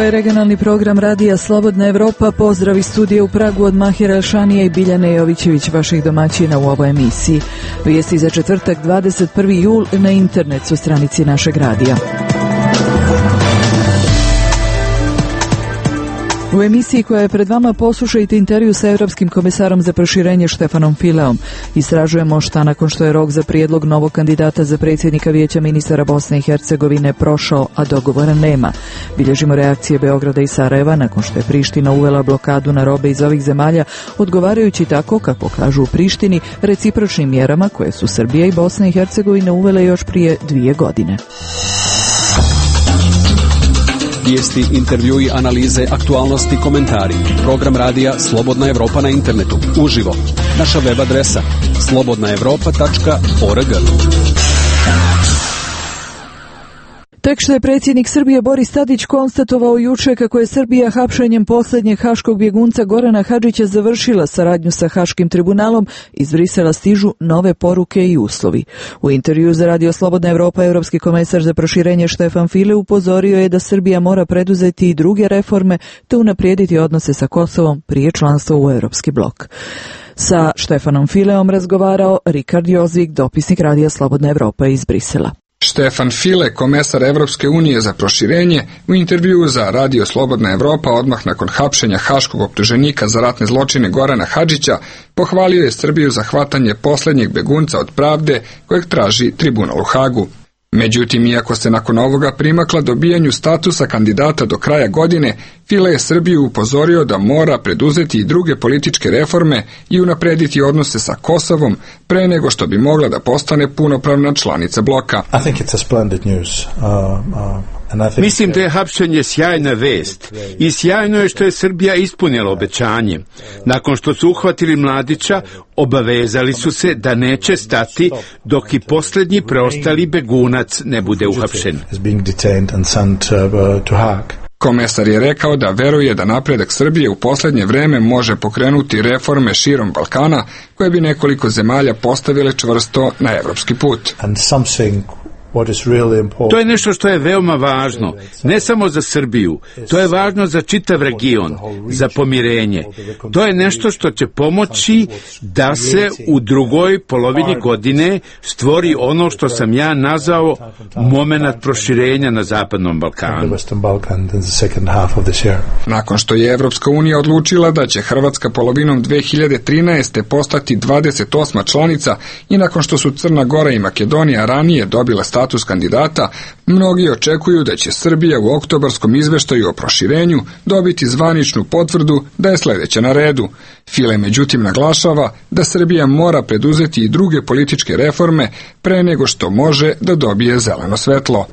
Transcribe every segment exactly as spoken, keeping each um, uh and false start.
je regionalni program Radija Slobodna Evropa. Pozdrav iz studija u Pragu od Mahira Elšanija i Biljane Jovićević, vaših domaćina u ovoj emisiji. Vijesti za četvrtak dvadeset prvi jul na internetu stranici našeg radija. U emisiji koja je pred vama poslušajte intervju sa Europskim komisarom za proširenje Štefanom Fileom. Istražujemo šta nakon što je rok za prijedlog novog kandidata za predsjednika Vijeća ministara Bosne i Hercegovine prošao, a dogovora nema. Bilježimo reakcije Beograda i Sarajeva nakon što je Priština uvela blokadu na robe iz ovih zemalja, odgovarajući tako, kako kažu u Prištini, recipročnim mjerama koje su Srbija i Bosna i Hercegovina uvele još prije dvije godine. Vijesti, intervjui, analize, aktualnosti, komentari. Program radija Slobodna Evropa na internetu. Uživo. Naša web adresa slobodna evropa tačka org. Tek što je predsjednik Srbije Boris Tadić konstatovao juče kako je Srbija hapšenjem posljednjeg haškog bjegunca Gorana Hadžića završila saradnju sa Haškim tribunalom, iz Brisela stižu nove poruke i uslovi. U intervju za Radio Slobodna Evropa Europski komesar za proširenje Štefan File upozorio je da Srbija mora preduzeti i druge reforme te unaprijediti odnose sa Kosovom prije članstva u Europski blok. Sa Štefanom Fileom razgovarao Rikard Jozvik, dopisnik Radija Slobodna Evropa iz Brisela. Štefan File, komesar Evropske unije za proširenje, u intervjuu za Radio Slobodna Evropa odmah nakon hapšenja haškog optuženika za ratne zločine Gorana Hadžića, pohvalio je Srbiju za hvatanje posljednjeg begunca od pravde kojeg traži tribunal u Hagu. Međutim, iako se nakon ovoga primakla dobijanju statusa kandidata do kraja godine, File je Srbiju upozorio da mora preduzeti i druge političke reforme i unaprediti odnose sa Kosovom pre nego što bi mogla da postane punopravna članica bloka. I think it's a splendid news. Uh, uh... Mislim da je hapšenje sjajna vest i sjajno je što je Srbija ispunila obećanje. Nakon što su uhvatili Mladića, obavezali su se da neće stati dok i posljednji preostali begunac ne bude uhapšen. Komesar je rekao da veruje da napredak Srbije u posljednje vreme može pokrenuti reforme širom Balkana koje bi nekoliko zemalja postavile čvrsto na evropski put. To je nešto što je veoma važno, ne samo za Srbiju, to je važno za čitav region, za pomirenje. To je nešto što će pomoći da se u drugoj polovini godine stvori ono što sam ja nazvao momenat proširenja na Zapadnom Balkanu. Nakon što je Evropska unija odlučila da će Hrvatska polovinom dve hiljade trinaeste. postati dvadeset osma članica i nakon što su Crna Gora i Makedonija ranije dobila status status kandidata, mnogi očekuju da će Srbija u oktobarskom izveštaju o proširenju dobiti zvaničnu potvrdu da je sljedeća na redu. File međutim naglašava da Srbija mora preduzeti i druge političke reforme pre nego što može da dobije zeleno svetlo.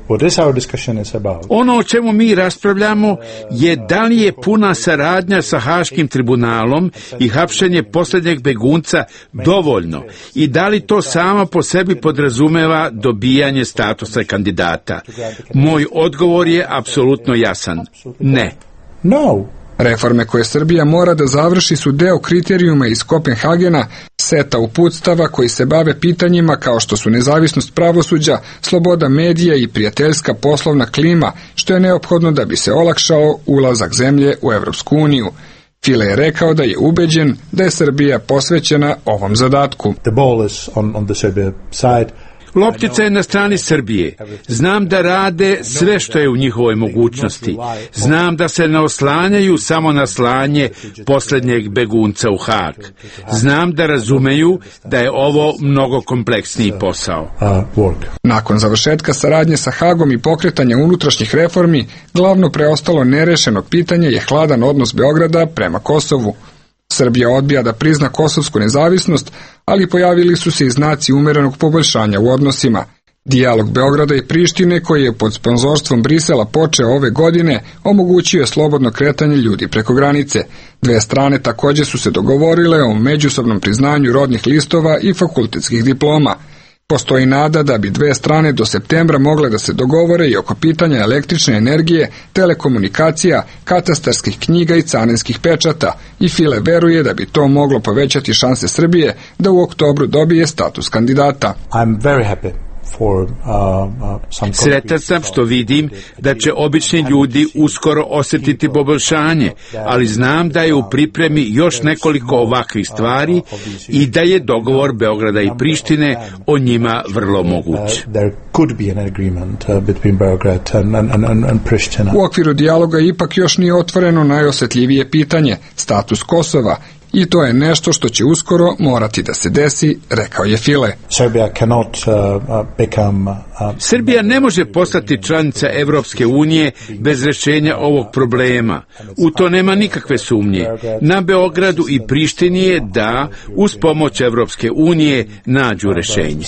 Ono o čemu mi raspravljamo je da li je puna saradnja sa Haškim tribunalom i hapšenje posljednjeg begunca dovoljno i da li to samo po sebi podrazumeva dobijanje statusa kandidata. Moj odgovor je apsolutno jasan. Ne. No. Reforme koje Srbija mora da završi su deo kriterijuma iz Kopenhagena, seta uputstava koji se bave pitanjima kao što su nezavisnost pravosuđa, sloboda medija i prijateljska poslovna klima, što je neophodno da bi se olakšao ulazak zemlje u Evropsku uniju. File je rekao da je ubeđen da je Srbija posvećena ovom zadatku. The ball is on, on the Serbia side. Loptica je na strani Srbije. Znam da rade sve što je u njihovoj mogućnosti. Znam da se ne oslanjaju samo na slanje posljednjeg begunca u Hag. Znam da razumeju da je ovo mnogo kompleksniji posao. Nakon završetka saradnje sa Hagom i pokretanja unutrašnjih reformi, glavno preostalo nerešeno pitanje je hladan odnos Beograda prema Kosovu. Srbija odbija da prizna kosovsku nezavisnost, ali pojavili su se i znaci umerenog poboljšanja u odnosima. Dijalog Beograda i Prištine, koji je pod sponzorstvom Brisela počeo ove godine, omogućio je slobodno kretanje ljudi preko granice. Dve strane također su se dogovorile o međusobnom priznanju rodnih listova i fakultetskih diploma. Postoji nada da bi dve strane do septembra mogle da se dogovore i oko pitanja električne energije, telekomunikacija, katastarskih knjiga i carinskih pečata i File veruje da bi to moglo povećati šanse Srbije da u oktobru dobije status kandidata. I'm very happy Sretan sam što vidim da će obični ljudi uskoro osjetiti poboljšanje, ali znam da je u pripremi još nekoliko ovakvih stvari i da je dogovor Beograda i Prištine o njima vrlo moguć. U okviru dijaloga ipak još nije otvoreno najosjetljivije pitanje, status Kosova, i to je nešto što će uskoro morati da se desi, rekao je File. Srbija ne može postati članica Evropske unije bez rješenja ovog problema. U to nema nikakve sumnje. Na Beogradu i Prištini je da, uz pomoć Evropske unije, nađu rješenje.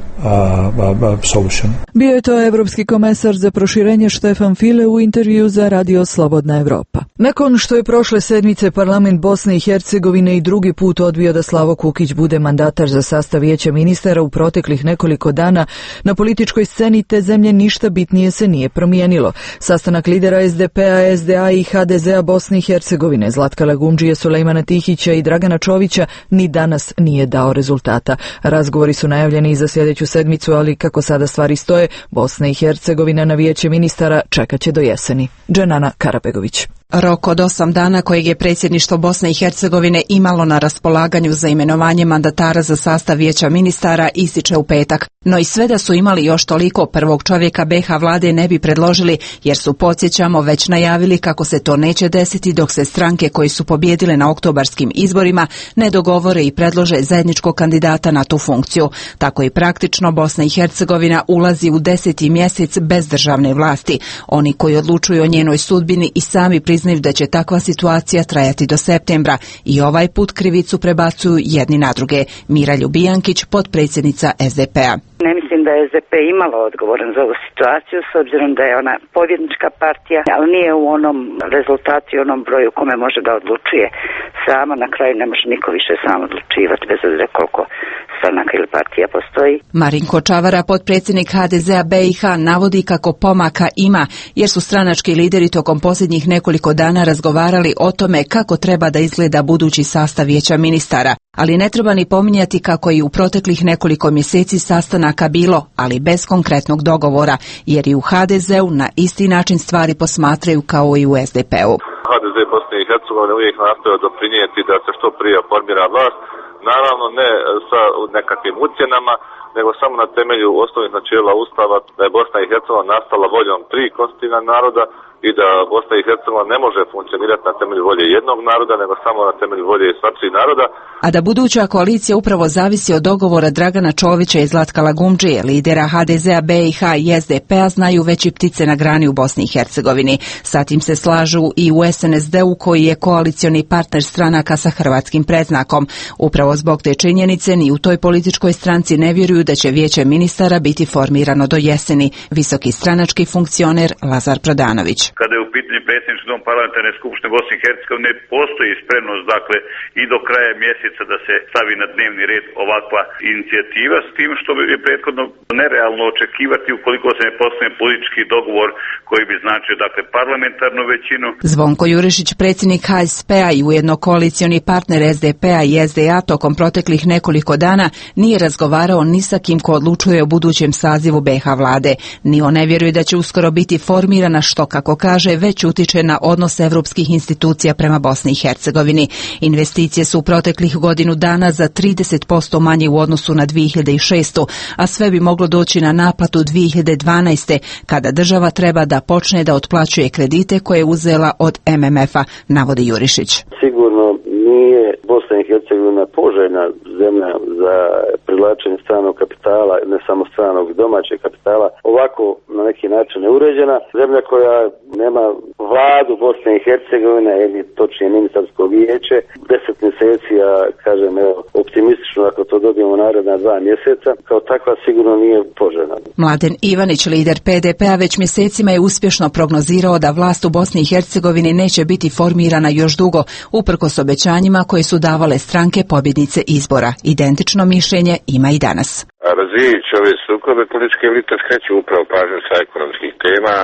Bio je to evropski komesar za proširenje Štefan File u intervju za Radio Slobodna Evropa. Nakon što je prošle sedmice parlament Bosne i Hercegovine i drugi put odbio da Slavo Kukić bude mandatar za sastav vijeća ministara u proteklih nekoliko dana, na političkoj sceni te zemlje ništa bitnije se nije promijenilo. Sastanak lidera es de pe a, es de a i ha de ze a Bosne i Hercegovine, Zlatka Lagundžije, Sulejmana Tihića i Dragana Čovića ni danas nije dao rezultata. Razgovori su najavljeni i za sljedeću sedmicu, ali kako sada stvari stoje, Bosna i Hercegovina na vijeće ministara čekat će do jeseni. Dženana Karabegović. Rok od osam dana kojeg je predsjedništvo Bosne i Hercegovine imalo na raspolaganju za imenovanje mandatara za sastav vijeća ministara ističe u petak. No i sve da su imali još toliko, prvog čovjeka be ha vlade ne bi predložili, jer su, podsjećamo, već najavili kako se to neće desiti dok se stranke koji su pobjedile na oktobarskim izborima ne dogovore i predlože zajedničkog kandidata na tu funkciju. Tako i praktično Bosna i Hercegovina ulazi u deseti mjesec bez državne vlasti. Oni koji odlučuju o njenoj sudbini i sami priznaju da će takva situacija trajati do septembra i ovaj put krivicu prebacuju jedni na druge. Mira Ljubijankić, potpredsjednica es de pe a. Ne mislim da je es de pe imalo odgovoran za ovu situaciju, s obzirom da je ona pobjednička partija, ali nije u onom rezultatu i onom broju kome može da odlučuje sama. Na kraju ne može niko više sam odlučivati, bez obzira koliko stranaka ili partija postoji. Marinko Čavara, potpredsjednik ha de ze a be i ha, navodi kako pomaka ima, jer su stranački lideri tokom posljednjih nekoliko dana razgovarali o tome kako treba da izgleda budući sastav vijeća ministara. Ali ne treba ni pominjati kako i u proteklih nekoliko mjeseci sastanaka bilo, ali bez konkretnog dogovora, jer i u ha de zeu na isti način stvari posmatraju kao i u es de pe u. ha de ze Bosne i Hercegovine uvijek nastoje doprinijeti da se što prije formira vlast, naravno ne sa nekakvim ucjenama, nego samo na temelju osnovnih načela Ustava, da je Bosna i Hercegovina nastala voljom tri konstitutivna naroda i da Bosna i Hercegovina ne može funkcionirati na temelju volje jednog naroda, nego samo na temelju volje sva tri naroda. A da buduća koalicija upravo zavisi od dogovora Dragana Čovića i Zlatka Lagundžije, lidera ha de ze a, be i ha i es de pe a, znaju već i ptice na grani u Bosni i Hercegovini. Sa tim se slažu i u es en es de u, koji je koalicioni partner stranaka sa hrvatskim predznakom. Upravo zbog te činjenice ni u toj političkoj stranci ne vjeruju da će vijeće ministara biti formirano do jeseni. Visoki stranački funkcioner Lazar Prodanović. Kada je u pitanju predsjednički dom parlamentarne skupštine Bosne i Hercegovine, postoji spremnost, dakle, i do kraja mjeseca da se stavi na dnevni red ovakva inicijativa, s tim što bi je prethodno nerealno očekivati ukoliko se ne postigne politički dogovor koji bi značio, dakle, parlamentarnu većinu. Zvonko Jurišić, predsjednik ha es pe a i ujedno koalicioni partner es de pe a i es de a, tokom proteklih nekoliko dana nije razgovarao ni sa kim ko odlučuje o budućem sazivu be ha vlade. Ni on ne vjeruje da će uskoro biti formirana, što, kako kaže, već utiče na odnos evropskih institucija prema Bosni i Hercegovini. Investicije su u proteklih godinu dana za trideset posto manje u odnosu na dvije hiljade šesto, a sve bi moglo doći na naplatu dvije hiljade dvanaeste. kada država treba da počne da otplaćuje kredite koje je uzela od em em ef a, navodi Jurišić. Sigurno nije Bosna i Hercegovina poželjna zemlja za privlačenje stranog kapitala, ne samo stranog, domaćeg kapitala, ovako na neki način neuređena. Zemlja koja nema vladu Bosne i Hercegovine, ili točnije ministarsko vijeće, deset mjeseci, a kažem evo, optimistično ako to dobijemo naredna dva mjeseca, kao takva sigurno nije poželjna. Mladen Ivanić, lider pe de pe a, već mjesecima je uspješno prognozirao da vlast u Bosni i Hercegovini neće biti formirana još dugo, uprkos obećanjima koje su davale stranke pobjednice izbora. Identično mišljenje ima i danas. Razvijajući ove sukobe, političke elite skreću upravo pažnju sa ekonomskih tema,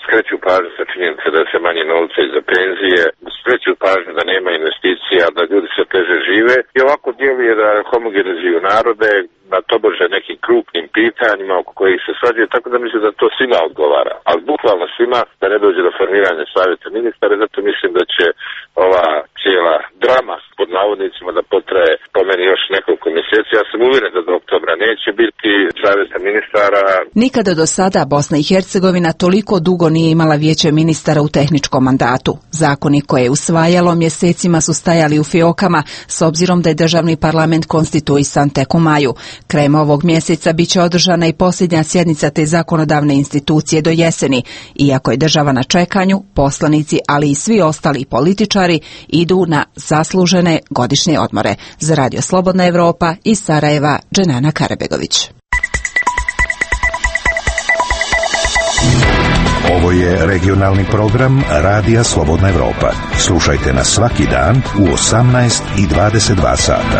skreću pažnju sa činjenice da se manje novca i za penzije, skreću pažnju da nema investicija, da ljudi sve teže žive i ovako djeluje da homogenizuju narode na tobože nekim krupnim pitanjima oko kojih se svađaju, tako da mislim da to svima odgovara, ali bukvalno svima, da ne dođe do formiranja savjeta ministara, zato mislim da će ova cijela drama pod navodnicima da potraje po meni još nekoliko mjeseci. Ja sam uvjeren da do oktobra neće biti savjeta ministara. Nikada do sada Bosna i Hercegovina toliko dugo nije imala vijeće ministara u tehničkom mandatu. Zakoni koje je usvajalo mjesecima su stajali u fiokama, s obzirom da je državni parlament konstituisan tek u maju. Krajem ovog mjeseca bit će održana i posljednja sjednica te zakonodavne institucije do jeseni. Iako je država na čekanju, poslanici, ali i svi ostali političari idu na zaslužene godišnje odmore. Za Radio Slobodna Evropa iz Sarajeva, Dženana Karabegović. Ovo je regionalni program Radija Slobodna Evropa. Slušajte nas svaki dan u osamnaest i dvadeset dva sata.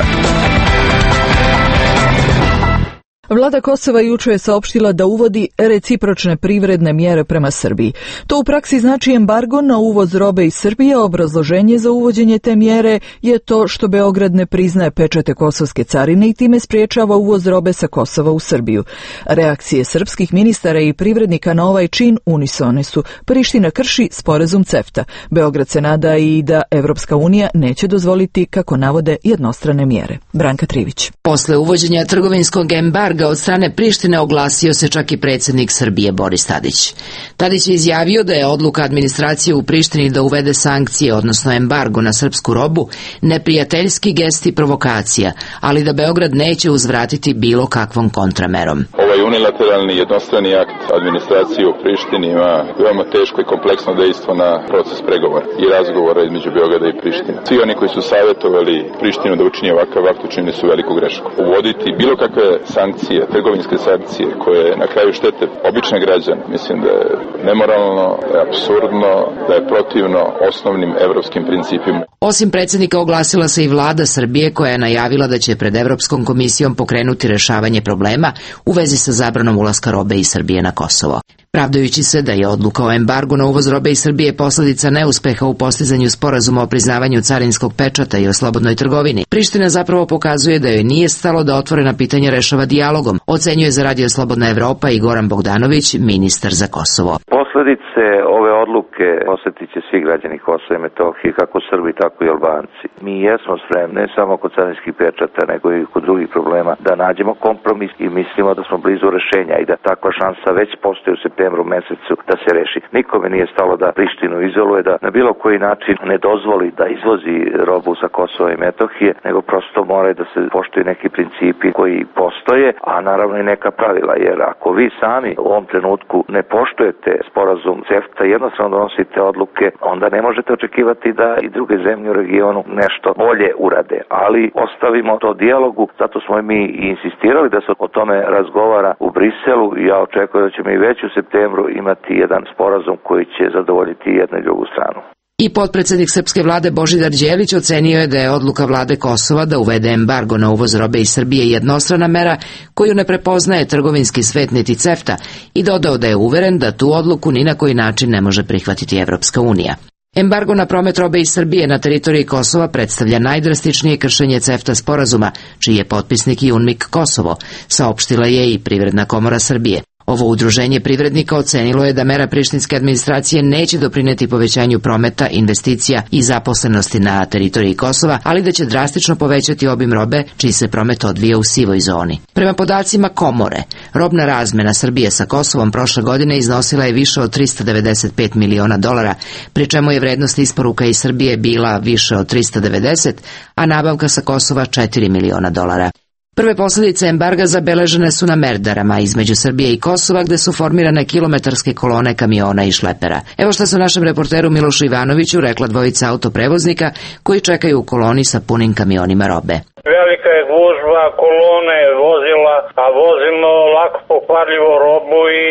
Vlada Kosova jučer je saopštila da uvodi recipročne privredne mjere prema Srbiji. To u praksi znači embargo na uvoz robe iz Srbije. Obrazloženje za uvođenje te mjere je to što Beograd ne priznaje pečate kosovske carine i time spriječava uvoz robe sa Kosova u Srbiju. Reakcije srpskih ministara i privrednika na ovaj čin unisone su. Priština krši sporazum CEFTA. Beograd se nada i da Evropska unija neće dozvoliti, kako navode, jednostrane mjere. Branka Trivić. Posle uvođenja trgovinskog embarga od strane Prištine oglasio se čak i predsjednik Srbije Boris Tadić. Tadić je izjavio da je odluka administracije u Prištini da uvede sankcije, odnosno embargo na srpsku robu, neprijateljski gest i provokacija, ali da Beograd neće uzvratiti bilo kakvom kontramerom. Ovaj unilateralni jednostrani akt administracije u Prištini ima veoma teško i kompleksno dejstvo na proces pregovora i razgovora između Beograda i Prištine. Svi oni koji su savjetovali Prištinu da učini ovakav akt učinili su veliku grešku. Uvoditi bilo kakve sankcije, trgovinske sankcije koje na kraju štete obične građane, mislim da je nemoralno, da je apsurdno, da je protivno osnovnim evropskim principima. Osim predsjednika oglasila se i vlada Srbije koja je najavila da će pred Evropskom komisijom pokrenuti rešavanje problema u vezi sa zabranom ulaska robe iz Srbije na Kosovo. Pravdajući se da je odluka o embargu na uvoz robe iz Srbije posljedica neuspeha u postizanju sporazuma o priznavanju carinskog pečata i o slobodnoj trgovini, Priština zapravo pokazuje da joj nije stalo da otvorena pitanja rešava dijalogom, ocenjuje za Radio Slobodna Evropa i Goran Bogdanović, ministar za Kosovo. Posljedice ove odluke osjetit će svi građani Kosova i Metohije, kako Srbi, tako i Albanci. Mi jesmo spremni, ne samo kod carinskih pečata, nego i kod drugih problema, da nađemo kompromis i mislimo da smo blizu rešenja i da takva šansa već postoji u septembru mesecu da se reši. Nikome nije stalo da Prištinu izoluje, da na bilo koji način ne dozvoli da izvozi robu sa Kosova i Metohije, nego prosto moraju da se poštuju neki principi koji postoje, a naravno i neka pravila, jer ako vi sami u ovom trenutku ne poštujete sporazum CEFTA, jednostavno donosite odluke, onda ne možete očekivati da i druge zemlje u regionu nešto bolje urade, ali ostavimo to dijalogu, zato smo mi i insistirali da se o tome razgovara u Briselu i ja očekujem da ćemo i već u septembru imati jedan sporazum koji će zadovoljiti jednu i drugu stranu. I potpredsjednik srpske vlade Božidar Đelić ocenio je da je odluka vlade Kosova da uvede embargo na uvoz robe iz Srbije jednostrana mera koju ne prepoznaje trgovinski svet niti CEFTA i dodao da je uveren da tu odluku ni na koji način ne može prihvatiti Evropska unija. Embargo na promet robe iz Srbije na teritoriji Kosova predstavlja najdrastičnije kršenje CEFTA sporazuma, čiji je potpisnik i UNMIK Kosovo, saopštila je i Privredna komora Srbije. Ovo udruženje privrednika ocenilo je da mera prištinske administracije neće doprineti povećanju prometa, investicija i zaposlenosti na teritoriji Kosova, ali da će drastično povećati obim robe čiji se promet odvija u sivoj zoni. Prema podacima Komore, robna razmena Srbije sa Kosovom prošle godine iznosila je više od trista devedeset pet miliona dolara, pri čemu je vrednost isporuka iz Srbije bila više od trista devedeset, a nabavka sa Kosova četiri miliona dolara. Prve posljedice embarga zabeležene su na Merdarama između Srbije i Kosova, gde su formirane kilometarske kolone kamiona i šlepera. Evo što su našem reporteru Milošu Ivanoviću rekla dvojica autoprevoznika koji čekaju u koloni sa punim kamionima robe. Velika je gužva, kolone, vozila, a vozimo lako pokvarljivo robu i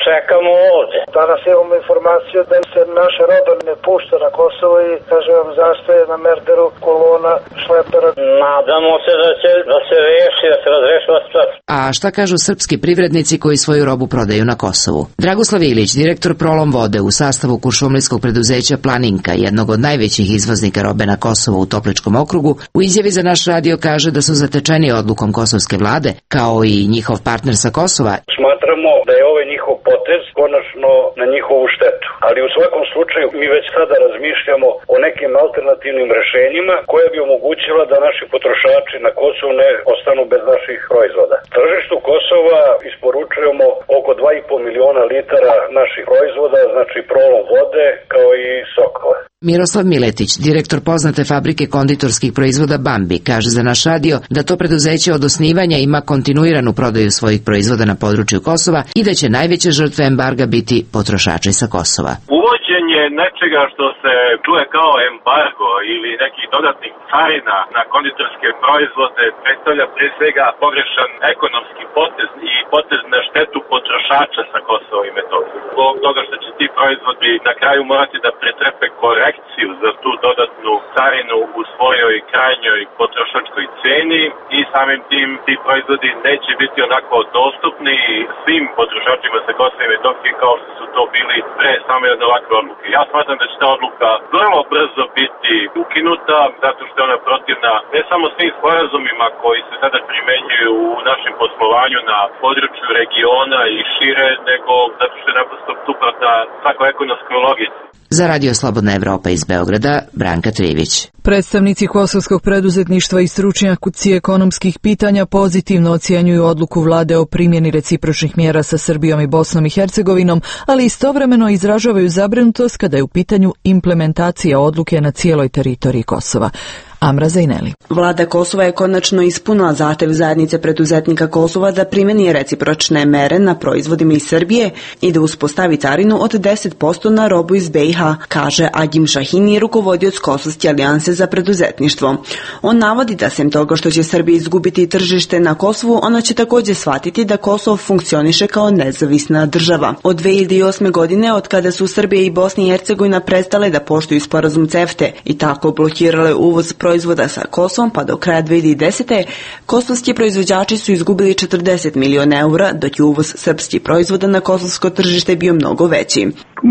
čekamo ovde. Danas imamo informaciju da se naša roba ne pušta na Kosovo i, kažem vam, zastoje na Merderu kolona šlepera. Nadamo se da će da se reši, da se razrešava situacija. A šta kažu srpski privrednici koji svoju robu prodaju na Kosovu? Dragoslav Ilić, direktor Prolom vode u sastavu kuršumlijskog preduzeća Planinka, jednog od najvećih izvoznika robe na Kosovo u Topličkom okrugu, u izjavi za naš radio kaže da su zatečeni odlukom kosovske vlade, kao i njihov partner sa Kosova. Smatramo da je ovaj njihov potez konačno na njihovu štetu. Ali u svakom slučaju mi već sada razmišljamo o nekim alternativnim rešenjima koje bi omogućila da naši potrošači na Kosovu ne ostanu bez naših proizvoda. Tržištu Kosova isporučujemo oko dva i po miliona litara naših proizvoda, znači Prolom vode kao i sokova. Miroslav Miletić, direktor poznate fabrike konditorskih proizvoda Bambi, kaže za naš radio da to preduzeće od osnivanja ima kontinuiranu prodaju svojih proizvoda na području Kosova i da će najveće žrtve embarga biti potrošači sa Kosova. Uvođenje nečega što se čuje kao embargo ili nekih dodatnih carina na konditorske proizvode predstavlja pre svega pogrešan ekonomski potez i potez na štetu potrošača sa Kosova i Metohije. Zbog toga što će ti proizvodi na kraju morati da pretrpe korekciju za tu dodatnu carinu u svojoj krajnjoj potrošačkoj ceni i samim tim ti proizvodi neće biti onako dostupni svim potrošačima sa Kosova i Metohije kao što su to bili pre same jedne ovakve odluke. Ja smatram da će ta odluka vrlo brzo biti ukinuta zato što je ona protivna ne samo svim sporazumima koji se sada primenjuju u našem poslovanju na području regiona i šire, nego zato što je naprosto suprotna svakoj ekonomskoj logici. Za Radio Slobodna Evropa iz Beograda, Branka Trivić. Predstavnici kosovskog preduzetništva i stručnjaci ekonomskih pitanja pozitivno ocjenjuju odluku vlade o primjeni recipročnih mjera sa Srbijom i Bosnom i Hercegovinom, ali istovremeno izražavaju zabrinutost kada je u pitanju implementacija odluke na cijeloj teritoriji Kosova. Amra Zajneli. Vlada Kosova je konačno ispunila zahtev zajednice preduzetnika Kosova da primjeni recipročne mere na proizvodima iz Srbije i da uspostavi carinu od deset posto na robu iz B i H, kaže Agim Šahini, rukovodioc Kosovske alijanse za preduzetništvo. On navodi da sem toga što će Srbija izgubiti tržište na Kosovu, ona će također shvatiti da Kosovo funkcioniše kao nezavisna država. Od dve hiljade osme. godine, od kada su Srbija i Bosna i Hercegovina prestale da poštuju sporazum CEFTA i tako blokirale uvoz proizvoda sa Kosovom, pa do kraja dve hiljade desete. kosovski proizvođači su izgubili četrdeset miliona eura, dok je uvoz srpskih proizvoda na kosovsko tržište bio mnogo veći.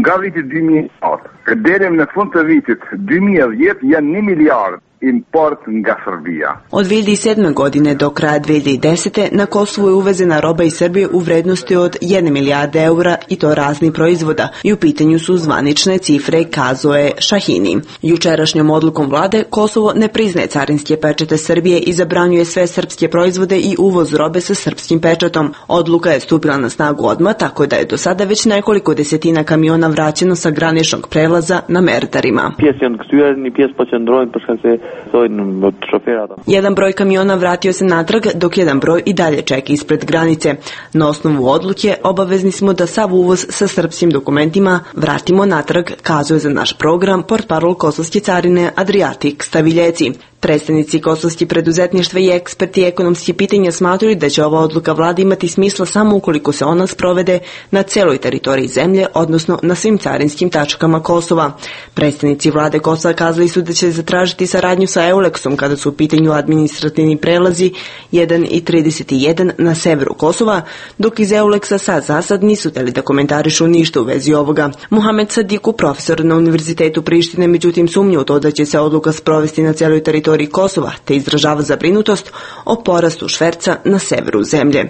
Od dve hiljade sedme. godine do kraja dve hiljade desete. na Kosovu je uvezena roba iz Srbije u vrednosti od jedne milijarde eura i to raznih proizvoda i u pitanju su zvanične cifre, kazao je Šahini. Jučerašnjom odlukom vlade Kosovo ne priznaje carinske pečate Srbije i zabranjuje sve srpske proizvode i uvoz robe sa srpskim pečatom. Odluka je stupila na snagu odmah, tako da je do sada već nekoliko desetina kamiona vraćeno sa graničnog prelaza na Merdarima. Jedan broj kamiona vratio se natrag, dok jedan broj i dalje čeka ispred granice. Na osnovu odluke obavezni smo da sav uvoz sa srpskim dokumentima vratimo natrag, kazuje za naš program portparol Kosovske carine Adriatik Staviljeci. Predstavnici kosovskih preduzetništva i eksperti ekonomskih pitanja smatraju da će ova odluka vlade imati smisla samo ukoliko se ona sprovede na celoj teritoriji zemlje, odnosno na svim carinskim tačkama Kosova. Predstavnici vlade Kosova kazali su da će zatražiti saradnju sa Euleksom kada su u pitanju administrativni prelazi jedan i trideset jedan na severu Kosova, dok iz Euleksa sad zasad nisu teli da komentarišu ništa u vezi ovoga. Muhamed Sadiku, profesor na Univerzitetu Prištine, međutim sumnja u to da će se odluka sprovesti na celoj teritoriji Kosova, te izražava zabrinutost o porastu šverca na severu zemlje.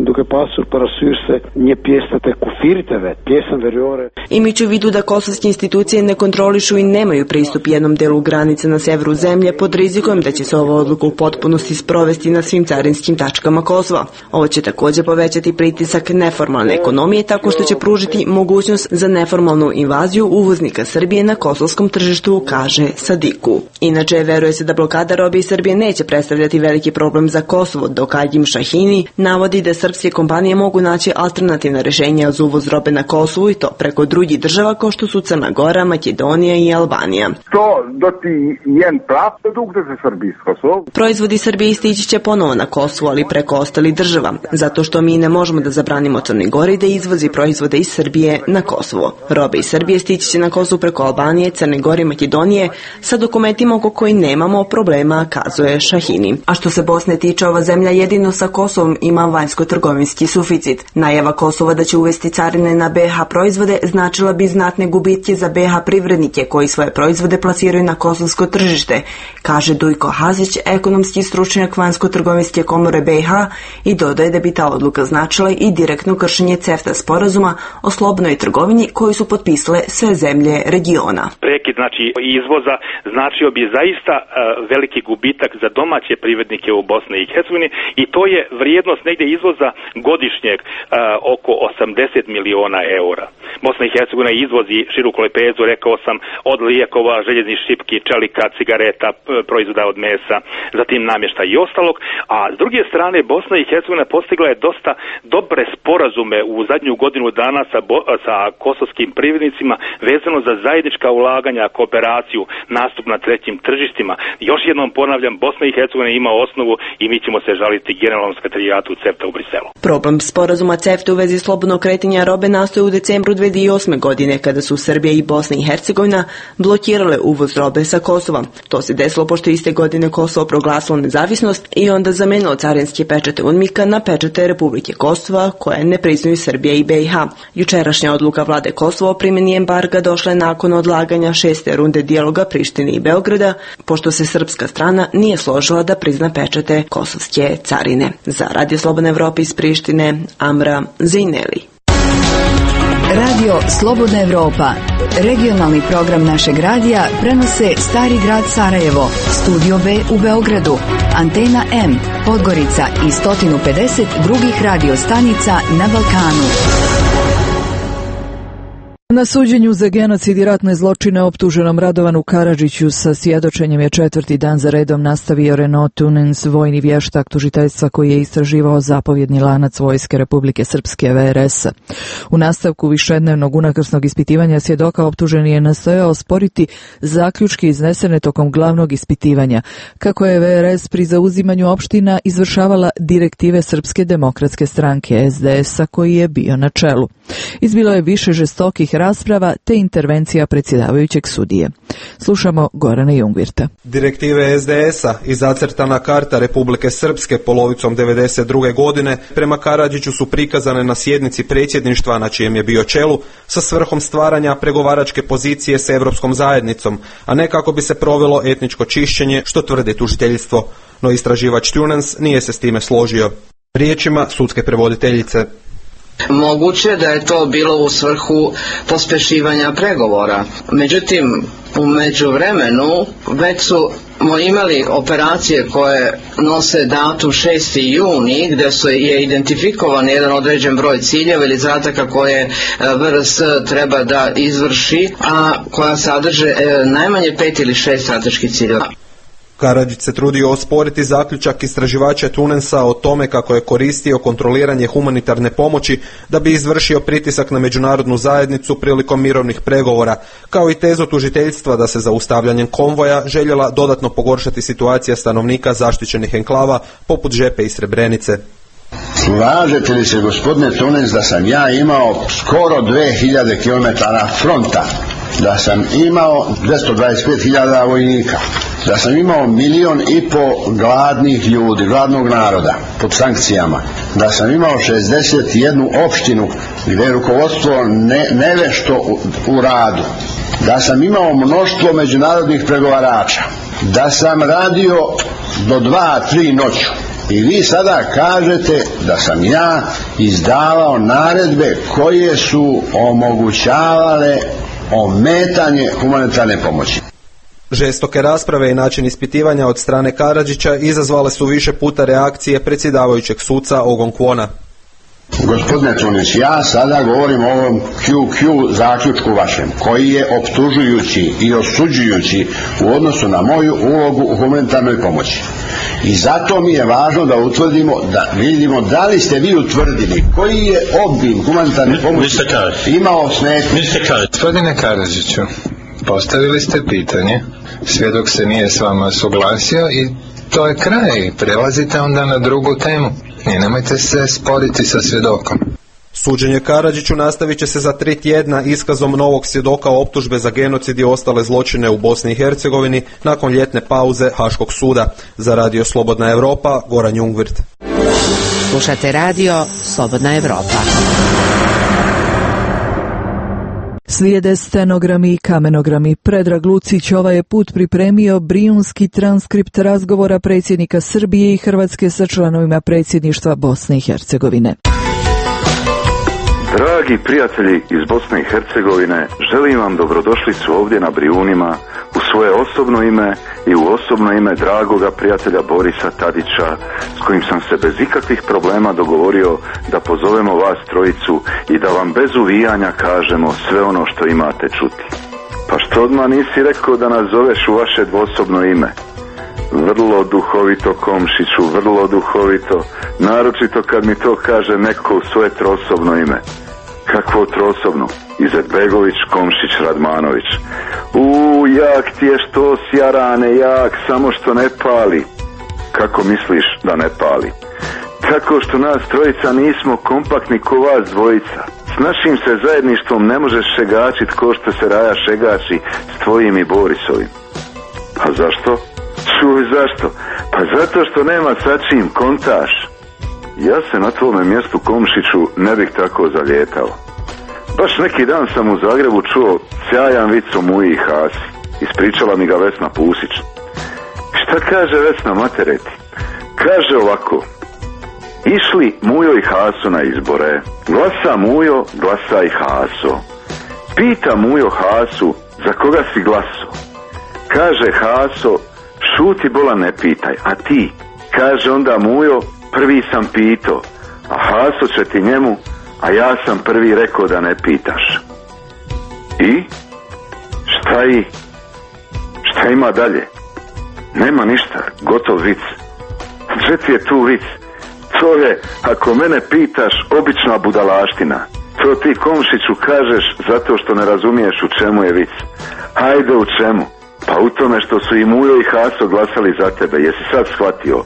Imajući u vidu da kosovske institucije ne kontrolišu i nemaju pristup jednom delu granice na severu zemlje, pod rizikom da će se ova odluka u potpunosti sprovesti na svim carinskim tačkama Kosova. Ovo će također povećati pritisak neformalne ekonomije tako što će pružiti mogućnost za neformalnu invaziju uvoznika Srbije na kosovskom tržištu, kaže Sadiku. Inače, veruje se da blokada robe iz Srbije neće predstavljati veliki problem za Kosovo, dok Agim Šahini navodi da Srbija srpske kompanije mogu naći alternativne rješenja za uvoz robe na Kosovu i to preko drugih država kao što su Crna Gora, Makedonija i Albanija. To doti jen prav produkte za Srbiji s Kosovom. Proizvodi Srbije stići će ponovo na Kosovo, ali preko ostalih država, zato što mi ne možemo da zabranimo Crnoj Gori da izvozi proizvode iz Srbije na Kosovo. Robe iz Srbije stići će na Kosovo preko Albanije, Crne Gore i Makedonije sa dokumentima oko koji nemamo problema, kazuje Šahini. A što se Bosne tiče, ova zemlja jedino sa Kosovom ima vanjsko-trgovinski suficit. Najava Kosova da će uvesti carine na B H proizvode značila bi znatne gubitke za B H privrednike koji svoje proizvode plasiraju na kosovsko tržište, kaže Dujko Hazić, ekonomski stručnjak vanjsko-trgovinske komore B H, i dodaje da bi ta odluka značila i direktno kršenje CEFTA sporazuma o slobodnoj trgovini koju su potpisale sve zemlje regiona. Prekid znači izvoza značio bi zaista uh, veliki gubitak za domaće privrednike u Bosni i Hercegovini i to je vrijednost negdje izvoza godišnjeg uh, oko osamdeset miliona eura. Bosna i Hercegovina izvozi široku lepezu, rekao sam, od lijekova, željeznih šipki, čelika, cigareta, proizvoda od mesa, zatim namješta i ostalog, a s druge strane Bosna i Hercegovina postigla je dosta dobre sporazume u zadnju godinu dana sa, bo, sa kosovskim privrednicima vezano za zajednička ulaganja, kooperaciju, nastup na trećim tržištima. Još jednom ponavljam, Bosna i Hercegovina ima osnovu i mi ćemo se žaliti generalnom sekretarijatu CEFTA u Briselu. Problem sporazuma CEFTA u vezi slobodnog kretanja robe nastoje u decembru dve hiljade osme. godine kada su Srbija i Bosna i Hercegovina blokirale uvoz robe sa Kosova. To se desilo pošto iste godine Kosovo proglasilo nezavisnost i onda zamenilo carinske pečate UNMIK-a na pečate Republike Kosova koje ne priznaju Srbija i B i H. Jučerašnja odluka vlade Kosova o primjeni embarga došla je nakon odlaganja šeste runde dijaloga Prištine i Beograda, pošto se srpska strana nije složila da prizna pečate kosovske carine. Za Radio Slobodna Evropa iz Prištine, Amra Zejneli. Radio Slobodna Evropa, regionalni program našeg radija, prenose Stari grad Sarajevo, Studio B u Beogradu, Antena M, Podgorica i sto pedeset drugih radio stanica na Balkanu. Na suđenju za genocid i ratne zločine optuženom Radovanu Karadžiću sa svjedočenjem je četvrti dan za redom nastavio Renaud Tunens, vojni vještak tužiteljstva koji je istraživao zapovjedni lanac Vojske Republike Srpske V R S-a. U nastavku višednevnog unakrsnog ispitivanja svjedoka optuženi je nastojao osporiti zaključke iznesene tokom glavnog ispitivanja, kako je V R S pri zauzimanju opština izvršavala direktive Srpske demokratske stranke S D S-a koji je bio na čelu. Izbilo je više žestokih rasprava te intervencija predsjedavajućeg sudije. Slušamo Gorana Jungvirta. Direktive S D S-a i zacrtana karta Republike Srpske polovicom devedeset druge. godine prema Karadžiću su prikazane na sjednici predsjedništva na čijem je bio čelu sa svrhom stvaranja pregovaračke pozicije s Europskom zajednicom, a ne kako bi se provelo etničko čišćenje što tvrdi tužiteljstvo. No istraživač Tunens nije se s time složio. Riječima sudske prevoditeljice. Moguće da je to bilo u svrhu pospešivanja pregovora. Međutim, u međuvremenu već su smo imali operacije koje nose datum šesti juni gdje su je identifikovan jedan određen broj ciljeva ili zadataka koje V R S treba da izvrši, a koja sadrže najmanje pet ili šest strateških ciljeva. Karadžić se trudio osporiti zaključak istraživača Tunensa o tome kako je koristio kontroliranje humanitarne pomoći da bi izvršio pritisak na međunarodnu zajednicu prilikom mirovnih pregovora, kao i tezu tužiteljstva da se zaustavljanjem konvoja željela dodatno pogoršati situacija stanovnika zaštićenih enklava poput Žepe i Srebrenice. Slažete li se, gospodine Tunens, da sam ja imao skoro dve hiljade kilometara fronta, da sam imao dvjesto dvadeset pet hiljada vojnika, da sam imao milion i po gladnih ljudi, gladnog naroda pod sankcijama, da sam imao šezdeset jednu opštinu gdje je rukovodstvo ne, nevešto u, u radu, da sam imao mnoštvo međunarodnih pregovarača, da sam radio do dva, tri noću. I vi sada kažete da sam ja izdavao naredbe koje su omogućavale ometanje humanitarne pomoći. Žestoke rasprave i način ispitivanja od strane Karadžića izazvale su više puta reakcije predsjedavajućeg suca Ogon Kwona. Gospodine Tunić, ja sada govorim o ovom Q Q zaključku vašem, koji je optužujući i osuđujući u odnosu na moju ulogu u humanitarnoj pomoći. I zato mi je važno da utvrdimo, da vidimo da li ste vi utvrdili koji je obim humanitarne pomoći imao smetnje. Gospodine Karadžiću, postavili ste pitanje, svjedok se nije s vama suglasio i to je kraj, prelazite onda na drugu temu i nemojte se sporiti sa svjedokom. Suđenje Karadžiću nastavit će se za tri tjedna iskazom novog svjedoka optužbe za genocid i ostale zločine u Bosni i Hercegovini nakon ljetne pauze Haškog suda. Za Radio Slobodna Evropa, Goran Jungwirth. Slušate Radio Slobodna Evropa. Slijede stenogrami i kamenogrami. Predrag Lucić ovaj je put pripremio brijunski transkript razgovora predsjednika Srbije i Hrvatske sa članovima predsjedništva Bosne i Hercegovine. Dragi prijatelji iz Bosne i Hercegovine, želim vam dobrodošlicu ovdje na Brijunima u svoje osobno ime i u osobno ime dragoga prijatelja Borisa Tadića, s kojim sam se bez ikakvih problema dogovorio da pozovemo vas trojicu i da vam bez uvijanja kažemo sve ono što imate čuti. Pa što odmah nisi rekao da nas zoveš u vaše dvosobno ime? Vrlo duhovito, Komšiću, vrlo duhovito, naročito kad mi to kaže neko u svoje trosobno ime. Kakvo trosobno? Izetbegović, Komšić, Radmanović. Uuu, jak ti je što sjarane, jak, samo što ne pali. Kako misliš da ne pali? Tako što nas trojica nismo kompaktni ko vas dvojica. S našim se zajedništvom ne možeš šegačit ko što se Raja šegači s tvojim i Borisovim. Pa zašto? Čuj, zašto? Pa zato što nema sa čim, kontaš. Ja se na tvome mjestu, Komšiću, ne bih tako zaljetao. Baš neki dan sam u Zagrebu čuo sjajan vic o Muji i Hasi. Ispričala mi ga Vesna Pusić. Šta kaže Vesna Matereti? Kaže ovako: išli Mujo i Haso na izbore. Glasa Mujo, glasa i Haso. Pita Mujo Hasu, za koga si glaso? Kaže Haso, šuti bola, ne pitaj, a ti? Kaže onda Mujo, prvi sam pito, a Haso će ti njemu, a ja sam prvi rekao da ne pitaš. I? Šta i? Šta ima dalje? Nema ništa, gotov vic. Gdje ti je tu vic? To je, ako mene pitaš, obična budalaština. To ti, Komšiću, kažeš zato što ne razumiješ u čemu je vic. Hajde, u čemu? Pa u tome što su i Mujo i Haso glasali za tebe, jesi sad shvatio?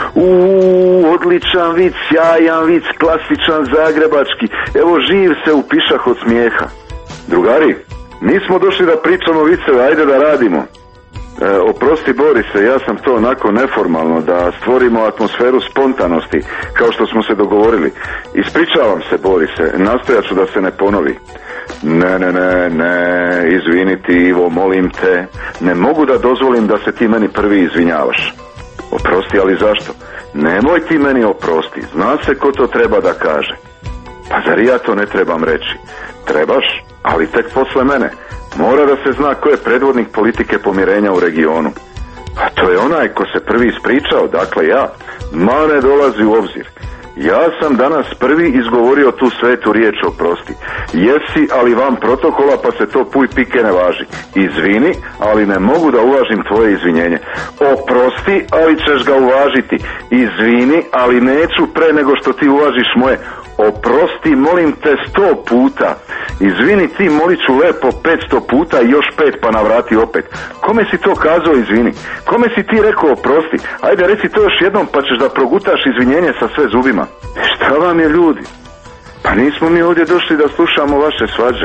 Uuu, odličan vic, sjajan vic, klasičan zagrebački, evo živ se upišah od smijeha. Drugari, nismo došli da pričamo viceve, ajde da radimo. E, oprosti Borise, ja sam to onako neformalno, da stvorimo atmosferu spontanosti, kao što smo se dogovorili. Ispričavam se, Borise, nastojat ću da se ne ponovi. Ne, ne, ne, ne, izvini ti, Ivo, molim te, ne mogu da dozvolim da se ti meni prvi izvinjavaš. Oprosti, ali zašto? Nemoj ti meni oprosti, zna se ko to treba da kaže. Pa zar ja to ne trebam reći? Trebaš, ali tek posle mene. Mora da se zna ko je predvodnik politike pomirenja u regionu. A to je onaj ko se prvi ispričao, dakle ja. Ma ne dolazi u obzir. Ja sam danas prvi izgovorio tu svetu riječ oprosti. Jesi, ali van protokola, pa se to puj pike ne važi. Izvini, ali ne mogu da uvažim tvoje izvinjenje. Oprosti, ali ćeš ga uvažiti. Izvini, ali neću pre nego što ti uvažiš moje. Oprosti, molim te sto puta. Izvini ti, molit ću lepo petsto puta i još pet pa navrati opet. Kome si to kazao izvini? Kome si ti rekao oprosti? Ajde reci to još jednom pa ćeš da progutaš izvinjenje sa sve zubima. Šta vam je, ljudi? Pa nismo mi ovdje došli da slušamo vaše svađe.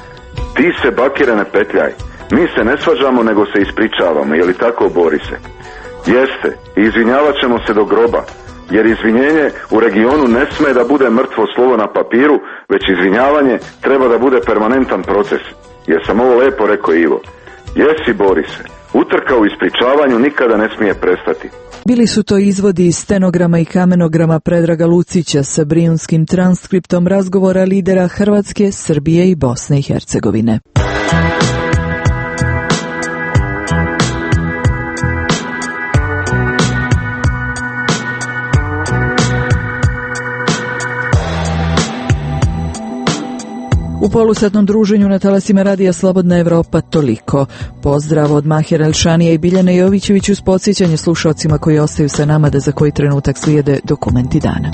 Ti se, Bakire, ne petljaj. Mi se ne svađamo nego se ispričavamo, je li tako, Borise? Jeste, i izvinjavat ćemo se do groba. Jer izvinjenje u regionu ne sme da bude mrtvo slovo na papiru, već izvinjavanje treba da bude permanentan proces. Jer sam ovo lepo rekao, Ivo. Jesi, Borise, utrka u ispričavanju nikada ne smije prestati. Bili su to izvodi iz stenograma i kamenograma Predraga Lucića sa brijunskim transkriptom razgovora lidera Hrvatske, Srbije i Bosne i Hercegovine. U polusatnom druženju na talasima Radija Slobodna Evropa toliko. Pozdrav od Mahira Elšanija i Biljane Jovićević uz podsjećanje slušalcima koji ostaju sa nama da za koji trenutak slijede dokumenti dana.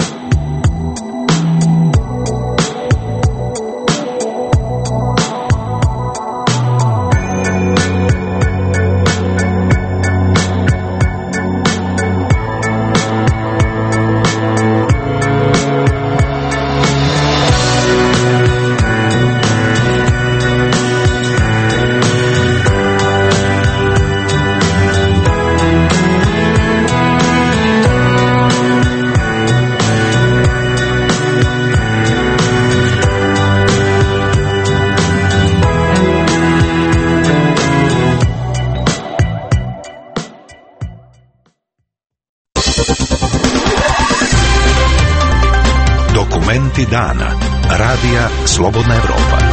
Dokumenti dana. Radija Slobodna Evropa.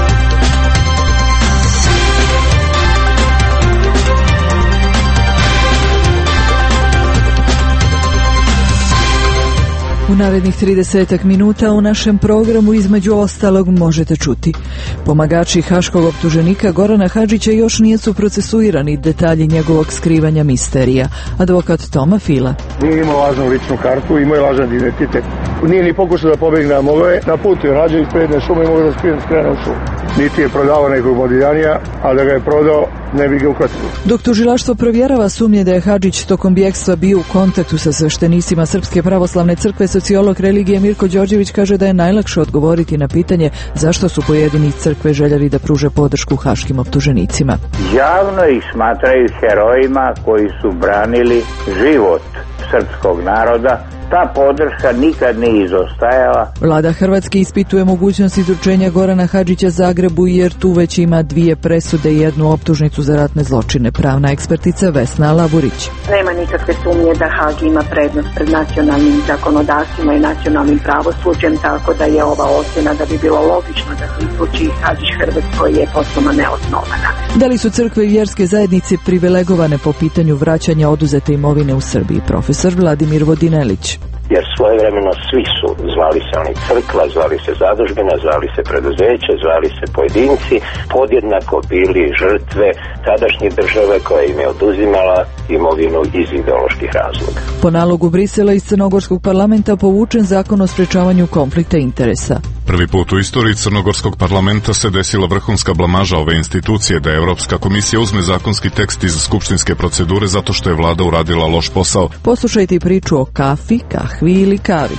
U narednih tridesetak minuta u našem programu između ostalog možete čuti: pomagači haškog optuženika Gorana Hadžića još nisu procesuirani, detalji njegovog skrivanja misterija. Advokat Toma Fila: nije imao lažnu ličnu kartu, imao je lažan identitet. Nije ni pokušao da pobegne, a mogao je. Na putu je rađao iz predne šume i mogao da skrene u šumu. Niti je prodavao nekog Modijanija, a da ga je prodao ne bi ga uhvatili. Dok tužilaštvo provjerava sumnje da je Hadžić tokom bjegstva bio u kontaktu sa sveštenicima Srpske pravoslavne crkve, sociolog religije Mirko Đorđević kaže da je najlakše odgovoriti na pitanje zašto su pojedini iz crkve željeli da pruže podršku haškim optuženicima. Javno ih smatraju herojima koji su branili život srpskog naroda. Ta podrška nikad nije izostajala. Vlada Hrvatske ispituje mogućnost izručenja Gorana Hadžića Zagrebu jer tu već ima dvije presude i jednu optužnicu za ratne zločine. Pravna ekspertica Vesna Laburić: nema nikakve sumnje da Hag ima prednost pred nacionalnim zakonodavstvima i nacionalnim pravosuđem, tako da je ova ocjena da bi bilo logično da se izruči Hadžić Hrvatskoj je potpuno neosnovana. Da li su crkve i vjerske zajednice privilegovane po pitanju vraćanja oduzete imovine u Srbiji? Profesor Vladimir Vodinelić: jer svojevremeno svi su, zvali se oni crkva, zvali se zadužbina, zvali se preduzeće, zvali se pojedinci, podjednako bili žrtve tadašnje države koja im je oduzimala imovinu iz ideoloških razloga. Po nalogu Brisela iz Crnogorskog parlamenta povučen zakon o sprečavanju konflikta interesa. Prvi put u istoriji Crnogorskog parlamenta se desila vrhunska blamaža ove institucije da Evropska komisija uzme zakonski tekst iz skupštinske procedure zato što je vlada uradila loš posao. Poslušajte i priču o kafi, kahvi ili kavi.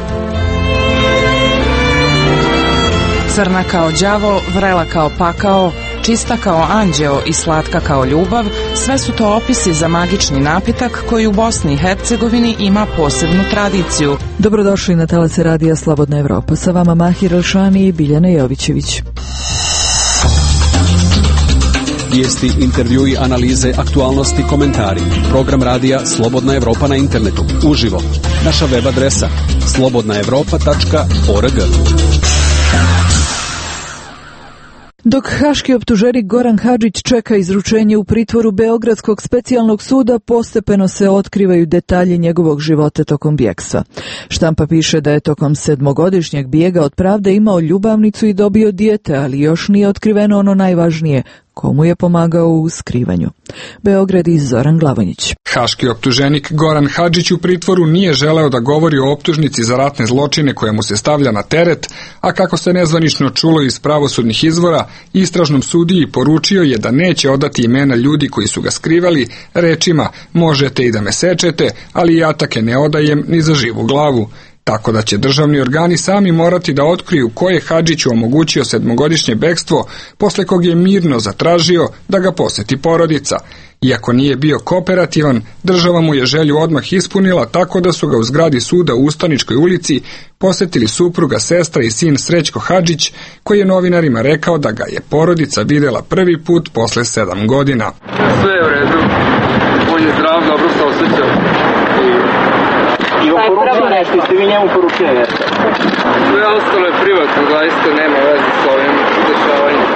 Crna kao đavo, vrela kao pakao, čista kao anđeo i slatka kao ljubav, sve su to opisi za magični napitak koji u Bosni i Hercegovini ima posebnu tradiciju. Dobrodošli na talase Radija Slobodna Evropa. Sa vama Mahir Elšani i Biljana Jovićević. Vijesti, intervjui, analize, aktualnosti, komentari. Program Radija Slobodna Evropa na internetu. Uživo. Naša web adresa slobodna evropa tačka org. Dok haški optuženik Goran Hadžić čeka izručenje u pritvoru Beogradskog specijalnog suda, postepeno se otkrivaju detalji njegovog života tokom bjegstva. Štampa piše da je tokom sedmogodišnjeg bijega od pravde imao ljubavnicu i dobio dijete, ali još nije otkriveno ono najvažnije, komu je pomagao u skrivanju. Beograd i Zoran Glavonjić. Haški optuženik Goran Hadžić u pritvoru nije želeo da govori o optužnici za ratne zločine koje mu se stavlja na teret, a kako se nezvanično čulo iz pravosudnih izvora, istražnom sudiji poručio je da neće odati imena ljudi koji su ga skrivali rečima: možete i da me sečete, ali ja take ne odajem ni za živu glavu. Tako da će državni organi sami morati da otkriju ko je Hadžiću omogućio sedmogodišnje bekstvo, posle kog je mirno zatražio da ga poseti porodica. Iako nije bio kooperativan, država mu je želju odmah ispunila tako da su ga u zgradi suda u Ustaničkoj ulici posetili supruga, sestra i sin Srećko Hadžić, koji je novinarima rekao da ga je porodica videla prvi put posle sedam godina. Sve je u redu, on je zdrav, dobro se osjeća. I oporučio nešto, ste vi njemu poručili? Sve ostalo je privatno, zaista nema veze s ovim dešavanjem.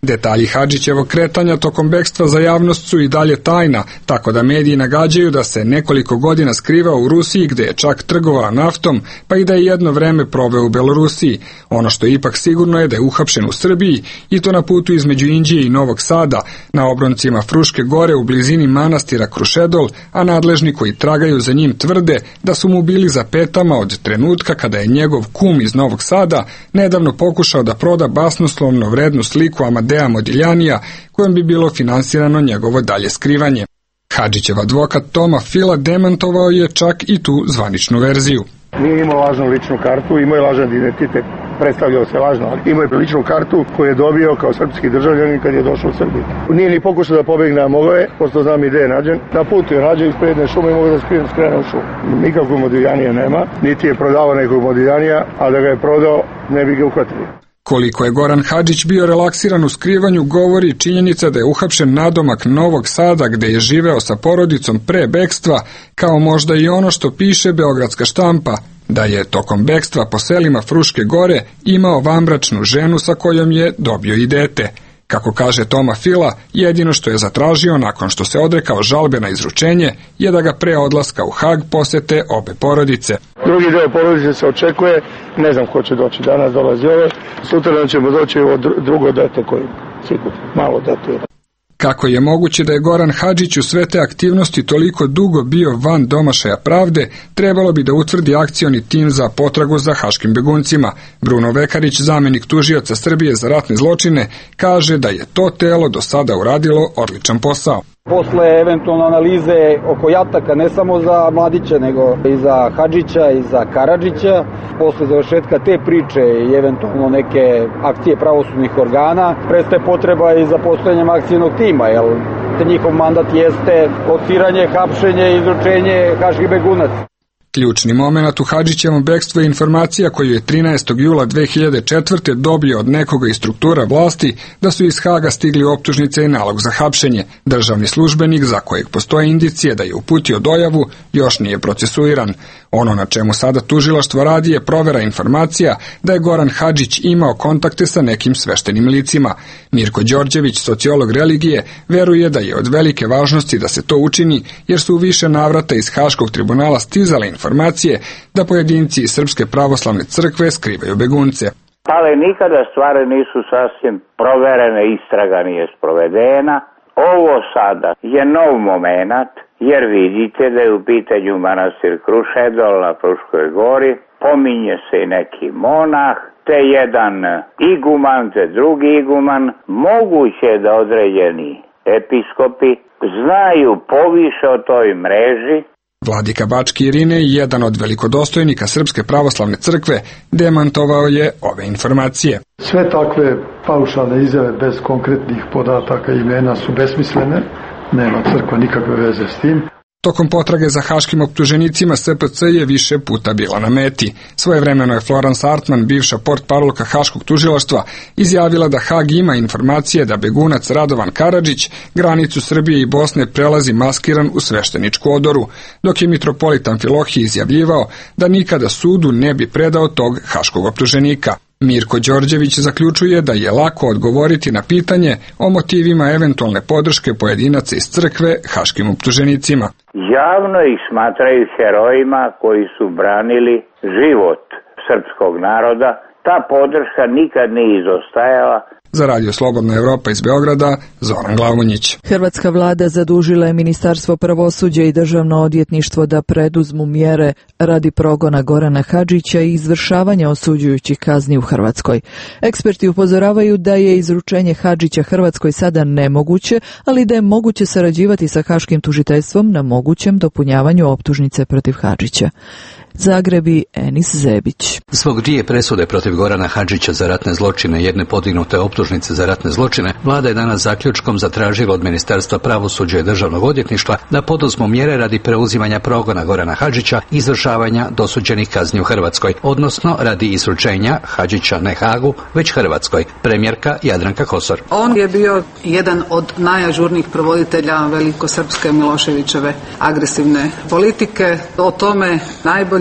Detalji Hadžićevog kretanja tokom bekstva za javnost su i dalje tajna, tako da mediji nagađaju da se nekoliko godina skrivao u Rusiji gde je čak trgovao naftom, pa i da je jedno vreme proveo u Belorusiji. Ono što je ipak sigurno je da je uhapšen u Srbiji i to na putu između Inđije i Novog Sada, na obroncima Fruške gore u blizini manastira Krušedol, a nadležni koji tragaju za njim tvrde da su mu bili za petama od trenutka kada je njegov kum iz Novog Sada nedavno pokušao da proda basnoslovno vrednu sliku Amadea Modiljanija, kojom bi bilo finansirano njegovo dalje skrivanje. Hadžićev advokat Toma Fila demantovao je čak i tu zvaničnu verziju. Nije imao lažnu ličnu kartu, imao je lažan identitet, predstavljao se lažno, ali imao je ličnu kartu koju je dobio kao srpski državljanin kad je došao u Srbiju. Nije ni pokušao da pobegne, a mogao je, pošto znam i gde je nađen. Na putu je nađen iz predne šume i mogu da skrene u šumu. Nikakvog Modiljanija nema, niti je prodavao nekog Modiljanija, a da ga je prodao ne bi ga uhvatili. Koliko je Goran Hadžić bio relaksiran u skrivanju govori činjenica da je uhapšen nadomak Novog Sada gde je živeo sa porodicom pre bekstva, kao možda i ono što piše beogradska štampa, da je tokom bekstva po selima Fruške gore imao vanbračnu ženu sa kojom je dobio i dete. Kako kaže Toma Fila, jedino što je zatražio nakon što se odrekao žalbe na izručenje je da ga pre odlaska u Hag posete obe porodice. Drugi deo porodice se očekuje, ne znam ko će doći, danas dolazi ove, sutra ćemo doći ovo drugo dete koji, sigurno, malo dete. Kako je moguće da je Goran Hadžić u sve te aktivnosti toliko dugo bio van domašaja pravde, trebalo bi da utvrdi akcioni tim za potragu za haškim beguncima. Bruno Vekarić, zamenik tužioca Srbije za ratne zločine, kaže da je to telo do sada uradilo odličan posao. Posle eventualno analize oko jataka, ne samo za Mladića, nego i za Hadžića i za Karadžića, posle završetka te priče i eventualno neke akcije pravosudnih organa, prestaje potreba i za postojanjem akcijnog tima, jer njihov mandat jeste odsiranje, hapšenje i izručenje haških begunaca. Ključni moment u Hadžićevom bekstvu je informacija koju je trinaestog jula dve hiljade četvrte dobio od nekoga iz struktura vlasti da su iz Haga stigli optužnice i nalog za hapšenje. Državni službenik, za kojeg postoje indicije da je uputio dojavu, još nije procesuiran. Ono na čemu sada tužilaštvo radi je provera informacija da je Goran Hadžić imao kontakte sa nekim sveštenim licima. Mirko Đorđević, sociolog religije, veruje da je od velike važnosti da se to učini, jer su u više navrata iz Haškog tribunala stizale informacije da pojedinci iz Srpske pravoslavne crkve skrivaju begunce. Ali nikada stvari nisu sasvim proverene, istraga nije sprovedena. Ovo sada je nov moment, jer vidite da je u pitanju manastir Krušedol na Fruškoj gori, pominje se i neki monah, te jedan iguman, te drugi iguman. Moguće je da određeni episkopi znaju poviše o toj mreži. Vladika Bački Irine, jedan od velikodostojnika Srpske pravoslavne crkve, demantovao je ove informacije. Sve takve paušalne izjave bez konkretnih podataka i imena su besmislene, nema crkva nikakve veze s tim. Tokom potrage za haškim optuženicima S P C je više puta bila na meti. Svojevremeno je Florence Artman, bivša portparolka Haškog tužilaštva, izjavila da Hag ima informacije da begunac Radovan Karadžić granicu Srbije i Bosne prelazi maskiran u svešteničku odoru, dok je mitropolit Amfilohije izjavljivao da nikada sudu ne bi predao tog haškog optuženika. Mirko Đorđević zaključuje da je lako odgovoriti na pitanje o motivima eventualne podrške pojedinaca iz crkve haškim optuženicima. Javno ih smatraju herojima koji su branili život srpskog naroda. Ta podrška nikad nije izostajala. Za Radio Slobodna Evropa iz Beograda, Zoran Glavonjić. Hrvatska vlada zadužila je Ministarstvo pravosuđa i Državno odvjetništvo da preduzmu mjere radi progona Gorana Hadžića i izvršavanja osuđujućih kazni u Hrvatskoj. Eksperti upozoravaju da je izručenje Hadžića Hrvatskoj sada nemoguće, ali da je moguće sarađivati sa haškim tužiteljstvom na mogućem dopunjavanju optužnice protiv Hadžića. Zagreb i Enis Zebić. Zbog dvije presude protiv Gorana Hadžića za ratne zločine, jedne podignute optužnice za ratne zločine, vlada je danas zaključkom zatražila od Ministarstva pravosuđa i Državnog odvjetništva da poduzmu mjere radi preuzimanja progona Gorana Hadžića i izvršavanja dosuđenih kazni u Hrvatskoj, odnosno radi izručenja Hadžića ne Hagu, već Hrvatskoj. Premijerka Jadranka Kosor. On je bio jedan od najažurnijih provoditelja velikosrpske Miloševićeve agresivne politike. O tome najbolje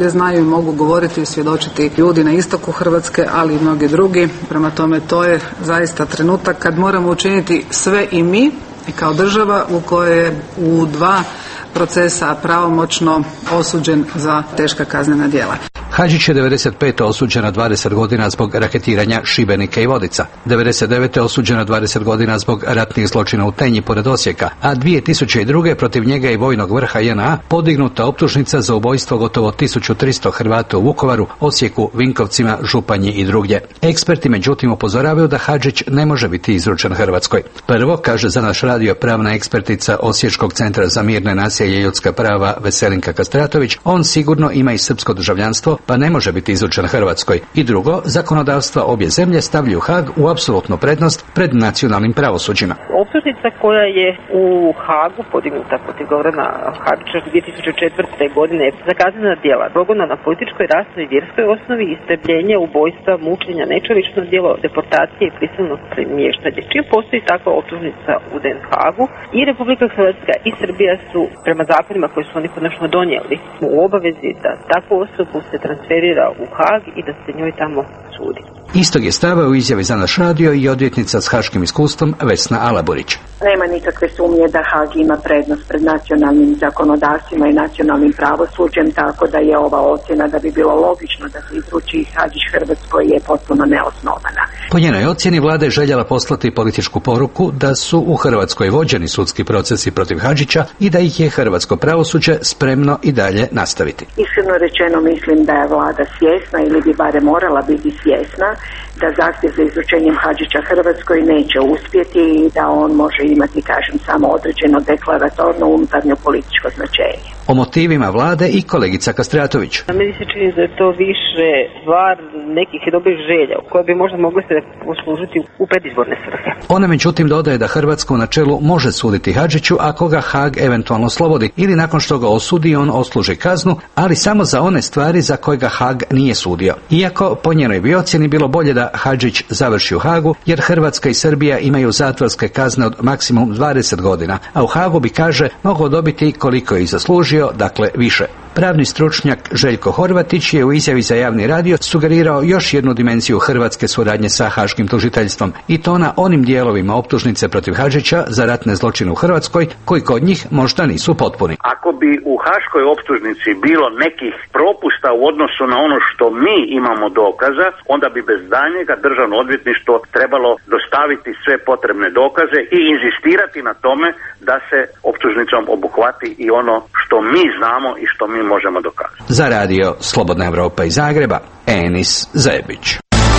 najbolje znaju i mogu govoriti i svjedočiti ljudi na istoku Hrvatske, ali i mnogi drugi. Prema tome, to je zaista trenutak kad moramo učiniti sve i mi i kao država u kojoj je u dva procesa pravomoćno osuđen za teška kaznena djela. Hadžić je devedeset pete osuđen na dvadeset godina zbog raketiranja Šibenika i Vodica, devedeset devete osuđen na dvadeset godina zbog ratnih zločina u Tenji pored Osijeka, a dvije tisuće druge protiv njega i vojnog vrha J N A podignuta optužnica za ubojstvo gotovo tisuću tristo Hrvata u Vukovaru, Osijeku, Vinkovcima, Županji i drugdje. Eksperti međutim upozoravaju da Hadžić ne može biti izručen Hrvatskoj. Prvo, kaže za naš radio pravna ekspertica Osječkog centra za mirne nasilje i ljudska prava Veselinka Kastratović, on sigurno ima i srpsko državljanstvo, pa ne može biti izručen Hrvatskoj. I drugo, zakonodavstva obje zemlje stavljaju Hag u apsolutnu prednost pred nacionalnim pravosuđima. Optužnica koja je u Hagu podignuta protiv Gorana Hadžića dvije tisuće četvrte. godine za kaznena djela progona na političkoj, rasnoj i vjerskoj osnovi, istrebljenje, ubojstva, mučenja, nečovječno djelo, deportacije i prisilnog premještanja. Čim postoji takva optužnica u Den Hagu, i Republika Hrvatska i Srbija su prema zakonima koji su oni konačno donijeli u obavezi da takvu osobu se transferira u Hag i da se njoj tamo sudi. Istog je stava u izjavi za naš radio i odvjetnica s haškim iskustvom Vesna Alaburić. Nema nikakve sumnje da Hag ima prednost pred nacionalnim zakonodavstvima i nacionalnim pravosuđem, tako da je ova ocjena da bi bilo logično da se izruči Hadžić Hrvatskoj je potpuno neosnovana. Po njenoj ocjeni vlada je željela poslati političku poruku da su u Hrvatskoj vođeni sudski procesi protiv Hadžića i da ih je hrvatsko pravosuđe spremno i dalje nastaviti. Iskreno rečeno mislim da je vlada svjesna ili bi barem morala biti svjesna da zahtjev za izručenjem Hadžića Hrvatskoj neće uspjeti i da on može imati, kažem, samo određeno deklaratorno unutarnjo političko značenje. O motivima vlade i kolegica Kastratović. Meni se čini da je to više stvar nekih dobrih želja koje bi možda mogli se poslužiti u predizborne svrhe. Ona međutim dodaje da Hrvatska u načelu može suditi Hadžiću ako ga Hag eventualno slobodi ili nakon što ga osudi on odsluži kaznu, ali samo za one stvari za koje ga Hag nije sudio. Iako po njenoj bi ocjeni bilo bolje da Hadžić završi u Hagu, jer Hrvatska i Srbija imaju zatvorske kazne od maksimum dvadeset godina, a u Hagu bi, kaže, mogao dobiti koliko je i zaslužio, dakle više. Pravni stručnjak Željko Horvatić je u izjavi za javni radio sugerirao još jednu dimenziju hrvatske suradnje sa haškim tužiteljstvom i to na onim dijelovima optužnice protiv Hadžića za ratne zločine u Hrvatskoj koji kod njih možda nisu potpuni. Ako bi u haškoj optužnici bilo nekih propusta u odnosu na ono što mi imamo dokaza, onda bi bez daljnjega državno odvjetništvo trebalo dostaviti sve potrebne dokaze i inzistirati na tome da se optužnicom obuhvati i ono što mi znamo i što mi možemo dokazati. Za radio Slobodna Evropa iz Zagreba, Enis Zebić.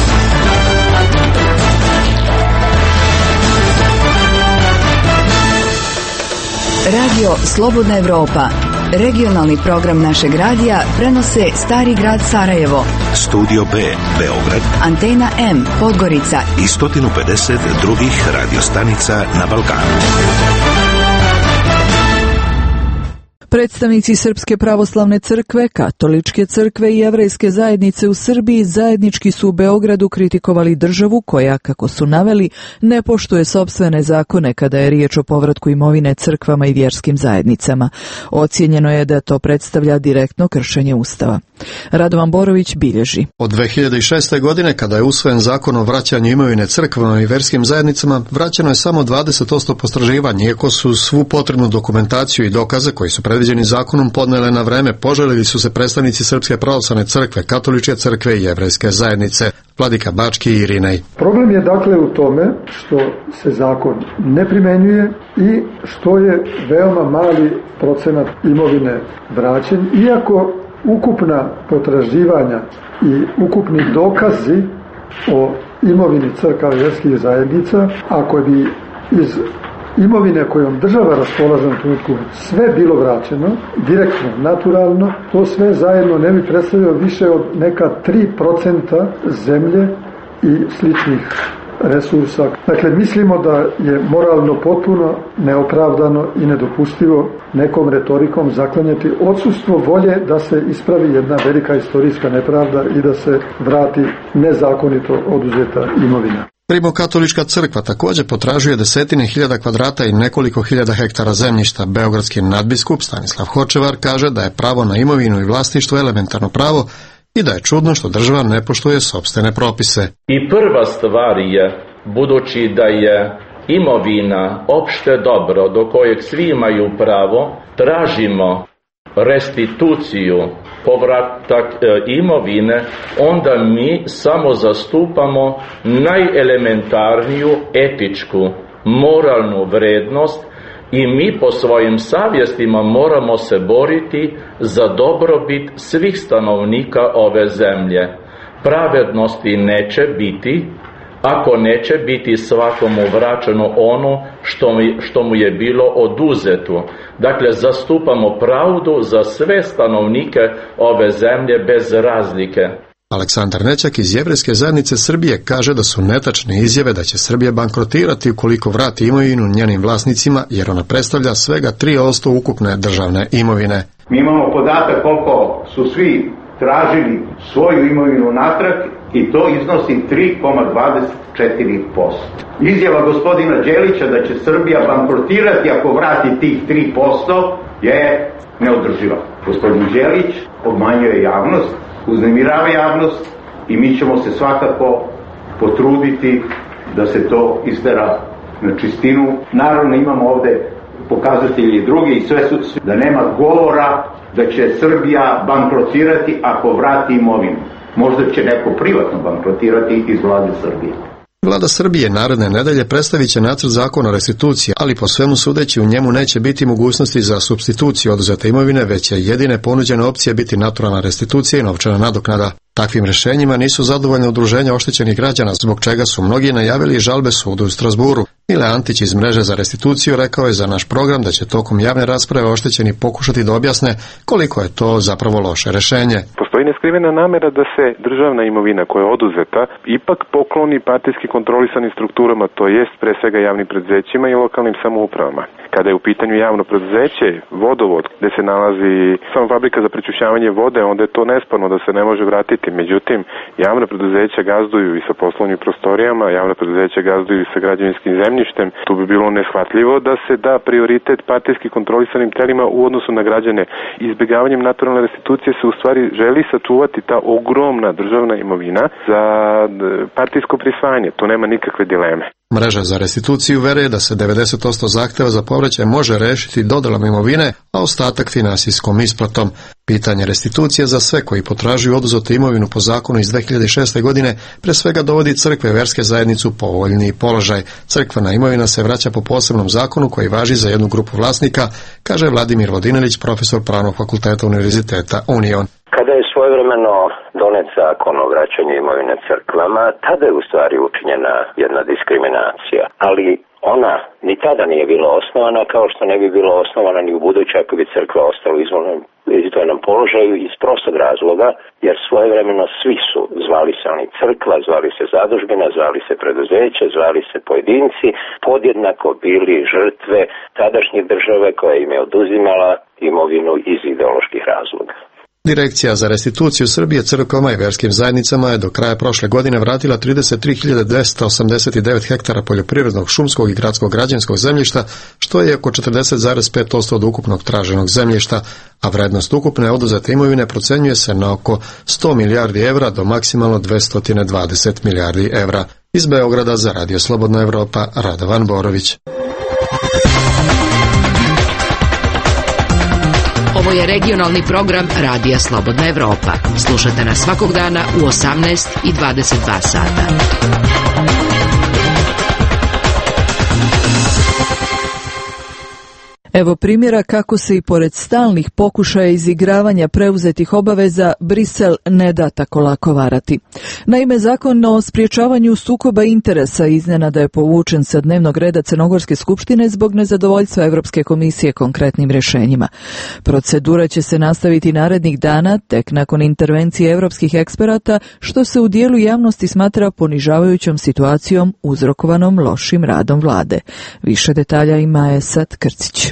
Radio Slobodna Evropa, regionalni program našeg radija, prenose Stari grad Sarajevo, Studio B, Beograd, Antena M, Podgorica i sto pedeset drugih radiostanica na Balkanu. Predstavnici Srpske pravoslavne crkve, Katoličke crkve i Jevrejske zajednice u Srbiji zajednički su u Beogradu kritikovali državu koja, kako su naveli, ne poštuje sopstvene zakone kada je riječ o povratku imovine crkvama i vjerskim zajednicama. Ocijenjeno je da to predstavlja direktno kršenje Ustava. Radovan Borović bilježi. Od dve hiljade šeste. godine, kada je usvojen zakon o vraćanju imovine crkvama i vjerskim zajednicama, vraćeno je samo dvadeset posto potraživanja, iako su svu potrebnu dokumentaciju i dokaze koji su predviđeni zakonom podnele na vreme, požalili su se predstavnici Srpske pravoslavne crkve, Katoličke crkve i Jevrejske zajednice. Vladika Bački i Irinej. Problem je dakle u tome što se zakon ne primjenjuje i što je veoma mali procenat imovine vraćen, iako ukupna potraživanja i ukupni dokazi o imovini crkava i vjerskih zajednica, ako bi iz imovine kojom država raspolaže na trenutku sve bilo vraćeno, direktno, naturalno, to sve zajedno ne bi predstavljalo više od neka tri procenta zemlje i sličnih resursa. Dakle, mislimo da je moralno potpuno neopravdano i nedopustivo nekom retorikom zaklanjati odsustvo volje da se ispravi jedna velika istorijska nepravda i da se vrati nezakonito oduzeta imovina. Rimokatolička crkva također potražuje desetine hiljada kvadrata i nekoliko hiljada hektara zemljišta. Beogradski nadbiskup Stanislav Hočevar kaže da je pravo na imovinu i vlasništvo elementarno pravo i da je čudno što država ne poštuje sopstvene propise. I prva stvar je, budući da je imovina opšte dobro do kojeg svi imaju pravo, tražimo restituciju, povratak e, imovine, onda mi samo zastupamo najelementarniju etičku, moralnu vrednost i mi po svojim savjestima moramo se boriti za dobrobit svih stanovnika ove zemlje. Pravednosti neće biti ako neće biti svakomu vraćeno ono što, mi, što mu je bilo oduzeto. Dakle, zastupamo pravdu za sve stanovnike ove zemlje bez razlike. Aleksandar Nećak iz Jevrejske zajednice Srbije kaže da su netačne izjave da će Srbija bankrotirati ukoliko vrati imovinu njenim vlasnicima, jer ona predstavlja svega tri posto ukupne državne imovine. Mi imamo podatak koliko su svi tražili svoju imovinu natrag i to iznosi tri zarez dvadeset četiri posto. Izjava gospodina Đelića da će Srbija bankrotirati ako vrati tih tri posto je neodrživa. Gospodin Đelić obmanjuje javnost, uznemirava javnost i mi ćemo se svakako potruditi da se to istera na čistinu. Naravno imamo ovde pokazatelji i drugi i sve su da nema govora da će Srbija bankrotirati ako vrati imovinu. Možda će neko privatno bankrotirati iz vlade Srbije. Vlada Srbije naredne nedelje predstavit će nacrt zakona o restituciji, ali po svemu sudeći u njemu neće biti mogućnosti za supstituciju oduzete imovine, već će jedine ponuđene opcije biti naturalna restitucija i novčana nadoknada. Takvim rješenjima nisu zadovoljne udruženja oštećenih građana, zbog čega su mnogi najavili žalbe sudu u Strasburu. Mile Antić iz mreže za restituciju rekao je za naš program da će tokom javne rasprave oštećeni pokušati da objasne koliko je to zapravo loše rješenje. Postoji neskrivena namera da se državna imovina koja je oduzeta ipak pokloni partijski kontrolisanim strukturama, to jest pre svega javnim preduzećima i lokalnim samoupravama. Kada je u pitanju javno preduzeće, vodovod, gde se nalazi samo fabrika za prečišćavanje vode, onda je to nesporno da se ne može vratiti. Međutim, javna preduzeća gazduju i sa poslovnim prostorijama, javna preduzeća gazduju i sa građevinskim zemljištem. Tu bi bilo neshvatljivo da se da prioritet partijski kontrolisanim telima u odnosu na građane. Izbjegavanjem naturalne restitucije se u stvari želi sačuvati ta ogromna državna imovina za partijsko prisvajanje. Tu nema nikakve dileme. Mreža za restituciju veruje da se devedeset posto zahteva za povraćaj može rešiti dodjelom imovine, a ostatak finansijskom isplatom. Pitanje restitucije za sve koji potražuju oduzetu imovinu po zakonu iz dve hiljade šeste. godine pre svega dovodi crkve i verske zajednicu u povoljniji položaj. Crkvena imovina se vraća po posebnom zakonu koji važi za jednu grupu vlasnika, kaže Vladimir Vodinelić, profesor Pravnog fakulteta Univerziteta Union. Kada je svojevremeno donet zakon o vraćanju imovine crkvama, tada je u stvari učinjena jedna diskriminacija, ali ona ni tada nije bila osnovana, kao što ne bi bila osnovana ni u buduće ako bi crkva ostala u izdvojenom položaju iz prostog razloga, jer svojevremeno svi su, zvali se oni crkva, zvali se zadužbina, zvali se preduzeće, zvali se pojedinci, podjednako bili žrtve tadašnje države koja im je oduzimala imovinu iz ideoloških razloga. Direkcija za restituciju Srbije crkvama i verskim zajednicama je do kraja prošle godine vratila trideset tri hiljade dvesta osamdeset devet hektara poljoprivrednog, šumskog i gradskog građevinskog zemljišta, što je oko četrdeset zarez pet posto od ukupnog traženog zemljišta, a vrednost ukupne oduzete imovine procenjuje se na oko sto milijardi evra do maksimalno dvesta dvadeset milijardi evra. Iz Beograda za Radio Slobodna Evropa, Radovan Borović. Ovo je regionalni program Radija Slobodna Evropa. Slušajte nas svakog dana u osamnaest i dvadeset dva sata. Evo primjera kako se i pored stalnih pokušaja izigravanja preuzetih obaveza Brisel ne da tako lako varati. Naime, zakon o spriječavanju sukoba interesa iznenada je povučen sa dnevnog reda Crnogorske skupštine zbog nezadovoljstva Evropske komisije konkretnim rješenjima. Procedura će se nastaviti narednih dana, tek nakon intervencije evropskih eksperata, što se u dijelu javnosti smatra ponižavajućom situacijom uzrokovanom lošim radom vlade. Više detalja ima Esad Krcić.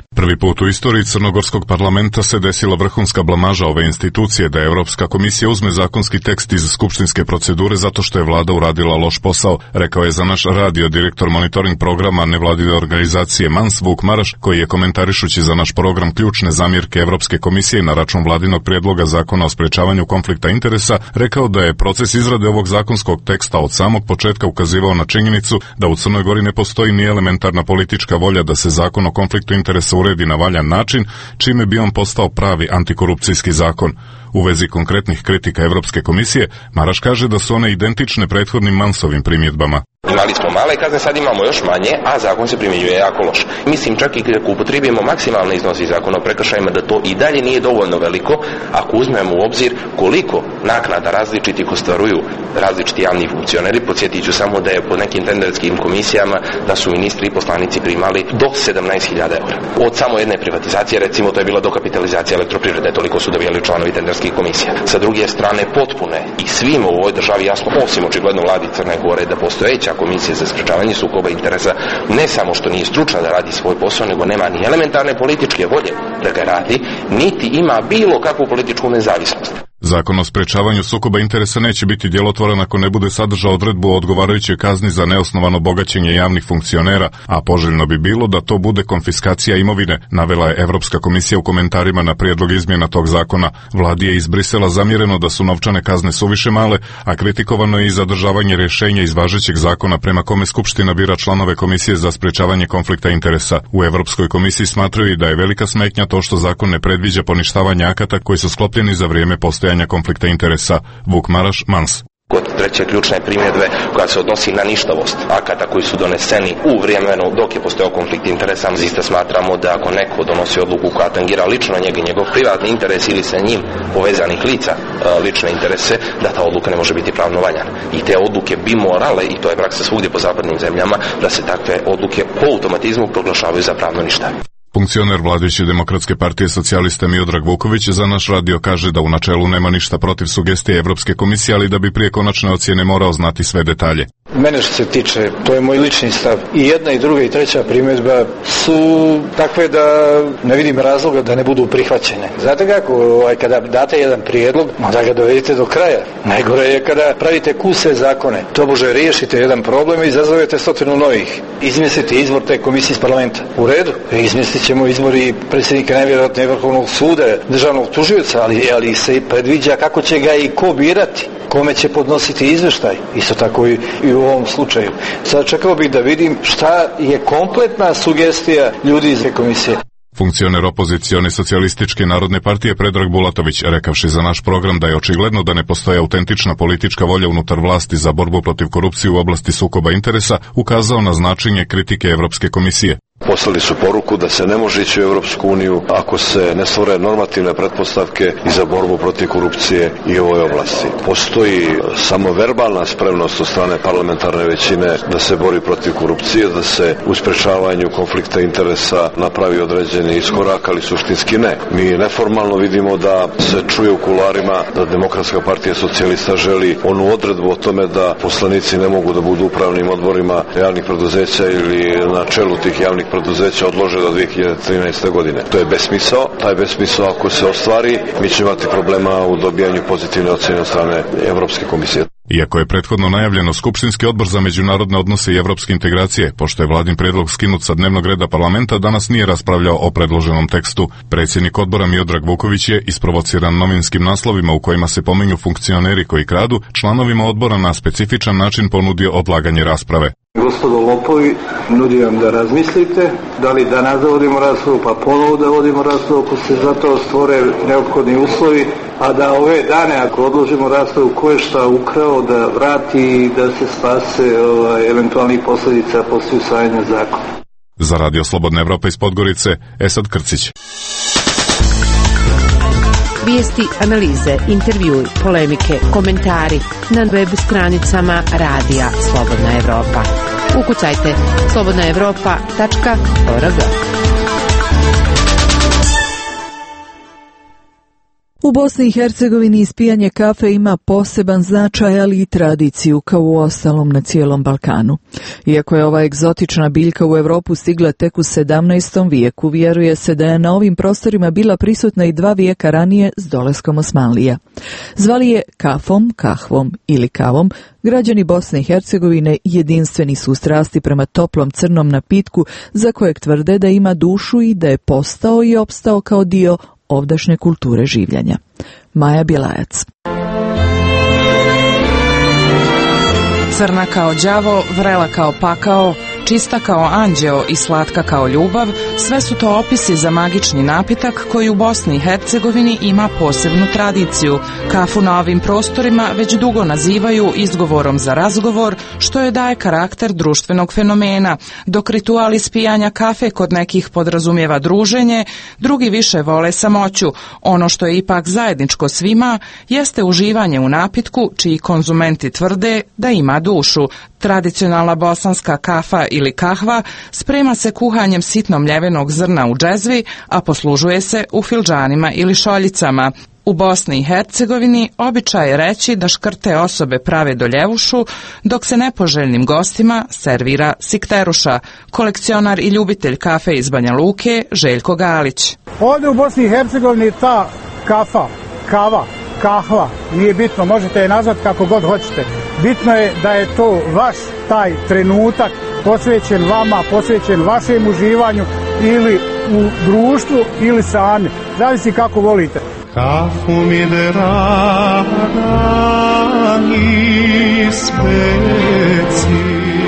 Prvi put u istoriji Crnogorskog parlamenta se desila vrhunska blamaža ove institucije da Evropska komisija uzme zakonski tekst iz skupštinske procedure zato što je vlada uradila loš posao, rekao je za naš radio direktor monitoring programa nevladine organizacije Mans Vuk Maraš, koji je komentarišući za naš program ključne zamjerke Evropske komisije na račun vladinog prijedloga zakona o sprečavanju konflikta interesa, rekao da je proces izrade ovog zakonskog teksta od samog početka ukazivao na činjenicu da u Crnoj Gori ne postoji ni elementarna politička volja da se zakon o konfliktu interesa uredi na valjan način, čime bi on postao pravi antikorupcijski zakon. U vezi konkretnih kritika Evropske komisije, Maraš kaže da su one identične prethodnim Mansovim primjedbama. Imali smo male kazne, sad imamo još manje, a zakon se primjenjuje jako loš. Mislim čak i ako upotrijebimo maksimalne iznosi zakona o prekršajima da to i dalje nije dovoljno veliko, ako uzmemo u obzir koliko naknada različitih ostvaruju različiti javni funkcioneri. Podsjetit ću samo da je po nekim tenderskim komisijama da su ministri i poslanici primali do sedamnaest hiljada eura. Od samo jedne privatizacije, recimo to je bila dokapitalizacija elektroprivrede, toliko su dobijali članovi tenderskih komisija. Sa druge strane potpune i svima u ovoj državi jasno, osim očigledno vladi Crne Gore, da postojeća komisija za sprečavanje sukoba interesa ne samo što nije stručna da radi svoj posao, nego nema ni elementarne političke volje da ga radi, niti ima bilo kakvu političku nezavisnost. Zakon o sprečavanju sukoba interesa neće biti djelotvoran ako ne bude sadržao odredbu o odgovarajućoj kazni za neosnovano bogaćenje javnih funkcionera, a poželjno bi bilo da to bude konfiskacija imovine, navela je Evropska komisija u komentarima na prijedlog izmjena tog zakona. Vladi je iz Brisela zamjereno da su novčane kazne suviše male, a kritikovano je i zadržavanje rješenja iz važećeg zakona prema kome Skupština bira članove Komisije za sprečavanje konflikta interesa. U Evropskoj komisiji smatraju da je velika smetnja to što zakon ne predviđa poništavanje akata koji su sklopljeni za vrijeme postojanja konflikta interesa. Vuk Maraš, Mans. Kod treće ključne primjedbe koja se odnosi na ništavost akata koji su doneseni u vremenu dok je postojao konflikt interesa, isto smatramo da ako neko donosi odluku koja tangira lično njega i njegov privatni interes ili sa njim povezanih lica lične interese, da ta odluka ne može biti pravno valjana. I te odluke bi morale, i to je praksa svugdje po zapadnim zemljama, da se takve odluke po automatizmu proglašavaju za pravno ništavne. Funkcioner vladajuće Demokratske partije socijalista Miodrag Vuković za naš radio kaže da u načelu nema ništa protiv sugestije Evropske komisije, ali da bi prije konačne ocjene morao znati sve detalje. Mene što se tiče, to je moj lični stav. I jedna i druga i treća primjedba su takve da ne vidim razloga da ne budu prihvaćene. Znate kako, ovaj, kada date jedan prijedlog, onda ga dovedite do kraja. Najgore je kada pravite kuse zakone. To može riješite jedan problem i izazovete stotinu novih. Izmislite izbor te komisije iz parlamenta. U redu, izmislit ćemo izbor i predsjednika najvjerojatnije Vrhovnog suda, državnog tužioca, ali, ali se predviđa kako će ga i ko birati, kome će podnositi izveštaj. Isto tako i, i u ovom slučaju. Sad čekao bih da vidim šta je kompletna sugestija ljudi iz komisije. Funkcioner opozicione socijalističke narodne partije Predrag Bulatović, rekavši za naš program da je očigledno da ne postoji autentična politička volja unutar vlasti za borbu protiv korupcije u oblasti sukoba interesa, ukazao na značenje kritike Evropske komisije. Poslali su poruku da se ne može ići u Evropsku uniju ako se ne stvore normativne pretpostavke i za borbu protiv korupcije i u ovoj oblasti. Postoji samo verbalna spremnost od strane parlamentarne većine da se bori protiv korupcije, da se u sprečavanju konflikta interesa napravi određeni iskorak, ali suštinski ne. Mi neformalno vidimo da se čuje u kularima da Demokratska partija socijalista želi onu odredbu o tome da poslanici ne mogu da budu u upravnim odborima javnih preduzeća ili na čelu tih javnih preduzeća odlože do dvije hiljade trinaeste. godine. To je besmisao. Taj besmisao ako se ostvari, mi ćemo imati problema u dobijanju pozitivne ocjene od strane Evropske komisije. Iako je prethodno najavljeno, Skupštinski odbor za međunarodne odnose i evropske integracije, pošto je vladin prijedlog skinut sa dnevnog reda parlamenta, danas nije raspravljao o predloženom tekstu. Predsjednik odbora Miodrag Vuković je, isprovociran novinskim naslovima u kojima se pominju funkcioneri koji kradu, članovima odbora na specifičan način ponudio odlaganje rasprave. Gospodo lopovi, nudim vam da razmislite, da li danas da vodimo raspravu, pa ponovo da vodimo raspravu ako se za to stvore neophodni uslovi, a da ove dane ako odložimo raspravu ko je šta ukrao da vrati i da se spase ovaj, eventualnih posljedica poslije usvajanja zakona. Za Radio Slobodna Evropa iz Podgorice, Esad Krcić. Vijesti, analize, intervjui, polemike, komentari na web stranicama Radija Slobodna Evropa. Ukucajte slobodna evropa tačka org. U U Bosni i Hercegovini ispijanje kafe ima poseban značaj, ali i tradiciju, kao u ostalom na cijelom Balkanu. Iako je ova egzotična biljka u Europu stigla tek u sedamnaestom vijeku, vjeruje se da je na ovim prostorima bila prisutna i dva vijeka ranije s dolaskom Osmanlija. Zvali je kafom, kahvom ili kavom. Građani Bosne i Hercegovine jedinstveni su u strasti prema toplom crnom napitku za kojeg tvrde da ima dušu i da je postao i opstao kao dio ovdašnje kulture življenja. Maja Bjelajac. Crna kao đavo, vrela kao pakao, čista kao anđeo i slatka kao ljubav, sve su to opisi za magični napitak koji u Bosni i Hercegovini ima posebnu tradiciju. Kafu na ovim prostorima već dugo nazivaju izgovorom za razgovor, što je daje karakter društvenog fenomena. Dok ritual ispijanja kafe kod nekih podrazumijeva druženje, drugi više vole samoću. Ono što je ipak zajedničko svima jeste uživanje u napitku čiji konzumenti tvrde da ima dušu. Tradicionalna bosanska kafa ili kahva sprema se kuhanjem sitno mljevenog zrna u džezvi, a poslužuje se u filđanima ili šoljicama. U Bosni i Hercegovini običaj je reći da škrte osobe prave doljevušu, dok se nepoželjnim gostima servira sikteruša. Kolekcionar i ljubitelj kafe iz Banja Luke Željko Galić. Ovdje u Bosni i Hercegovini ta kafa, kava, kahva, nije bitno, možete je nazvati kako god hoćete. Bitno je da je to vaš taj trenutak posvećen vama, posvećen vašem uživanju ili u društvu ili sami. Zavisi kako volite. Kafu mi draga mi speci.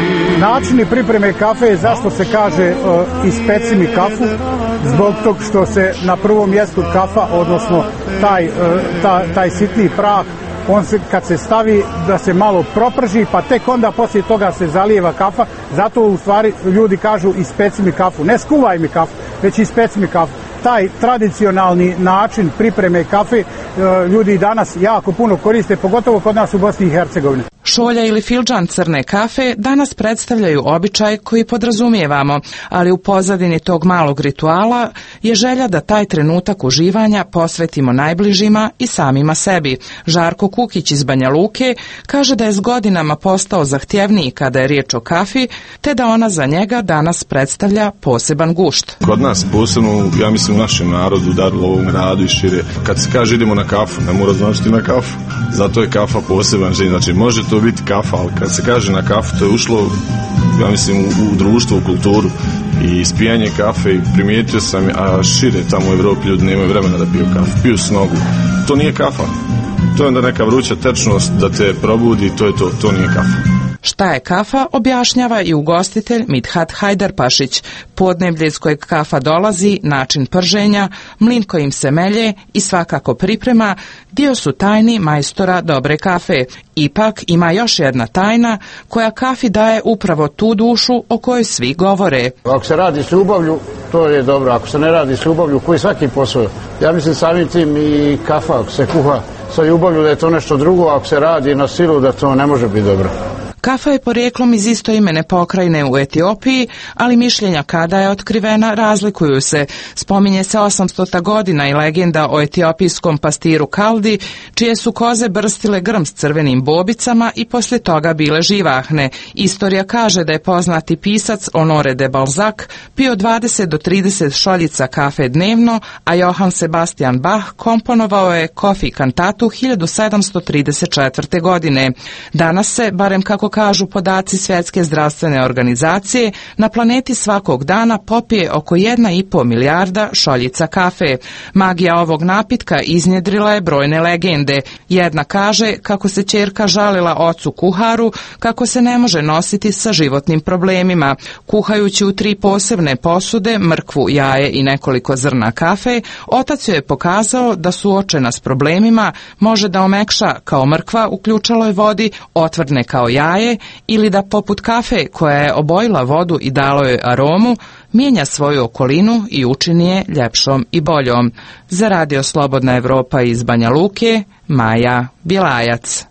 Načini pripreme kafe, zašto se kaže uh, ispeci mi kafu? Zbog tog što se na prvom mjestu kafa, odnosno taj, uh, ta, taj sitni prah, on se kad se stavi da se malo proprži, pa tek onda poslije toga se zalijeva kafa. Zato u stvari ljudi kažu ispeci mi kafu, ne skuvaj mi kafu, već ispeci mi kafu. Taj tradicionalni način pripreme kafe ljudi danas jako puno koriste, pogotovo kod nas u Bosni i Hercegovini. Šolja ili filđan crne kafe danas predstavljaju običaj koji podrazumijevamo, ali u pozadini tog malog rituala je želja da taj trenutak uživanja posvetimo najbližima i samima sebi. Žarko Kukić iz Banja Luke kaže da je s godinama postao zahtjevniji kada je riječ o kafi, te da ona za njega danas predstavlja poseban gušt. Kod nas, posebno, ja mislim u našem narodu, Daru, ovom gradu i šire, kad se kaže idemo na kafu, ne mora značiti na kafu. Zato je kafa poseban želj. Znači, može to biti kafa, ali kad se kaže na kafu, to je ušlo, ja mislim, u, u društvo, u kulturu. I ispijanje kafe, primijetio sam, a šire tamo u Evropi ljudi nemaju vremena da piju kafu, piju s nogu. To nije kafa. To je onda neka vruća tečnost da te probudi, to je to, to nije kafa. Šta je kafa, objašnjava i ugostitelj Midhat Hajdarpašić. Podneblje iz kojeg kafa dolazi, način prženja, mlin kojim se melje i svakako priprema, dio su tajni majstora dobre kafe. Ipak ima još jedna tajna koja kafi daje upravo tu dušu o kojoj svi govore. Ako se radi s ljubavlju, to je dobro. Ako se ne radi s ljubavlju, koji svaki posao. Ja mislim samim tim i kafa, ako se kuha sa ljubavlju, da je to nešto drugo, ako se radi na silu, da to ne može biti dobro. Kafa je porijeklom iz istoimene pokrajine u Etiopiji, ali mišljenja kada je otkrivena razlikuju se. Spominje se osamstota godina i legenda o etiopijskom pastiru Kaldi, čije su koze brstile grm s crvenim bobicama i poslije toga bile živahne. Istorija kaže da je poznati pisac Honore de Balzac pio dvadeset do trideset šoljica kafe dnevno, a Johann Sebastian Bach komponovao je Kofi kantatu hiljadu sedamsto trideset četvrte. godine. Danas se, barem kako kažu podaci Svjetske zdravstvene organizacije, na planeti svakog dana popije oko jedna i pol milijarda šoljica kafe. Magija ovog napitka iznjedrila je brojne legende. Jedna kaže kako se ćerka žalila ocu kuharu kako se ne može nositi sa životnim problemima. Kuhajući u tri posebne posude, mrkvu, jaje i nekoliko zrna kafe, otac joj je pokazao da suočena s problemima može da omekša kao mrkva u ključaloj vodi, otvrdne kao jaje, ili da poput kafe koja je obojila vodu i dalo joj aromu, mijenja svoju okolinu i učini je ljepšom i boljom. Za Radio Slobodna Evropa iz Banja Luke, Maja Bjelajac.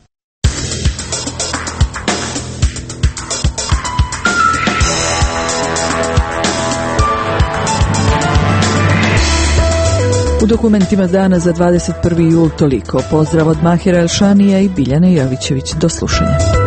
U dokumentima dana za dvadeset prvi jul toliko. Pozdrav od Mahira Elšanija i Biljane Jovićević. Do slušanja.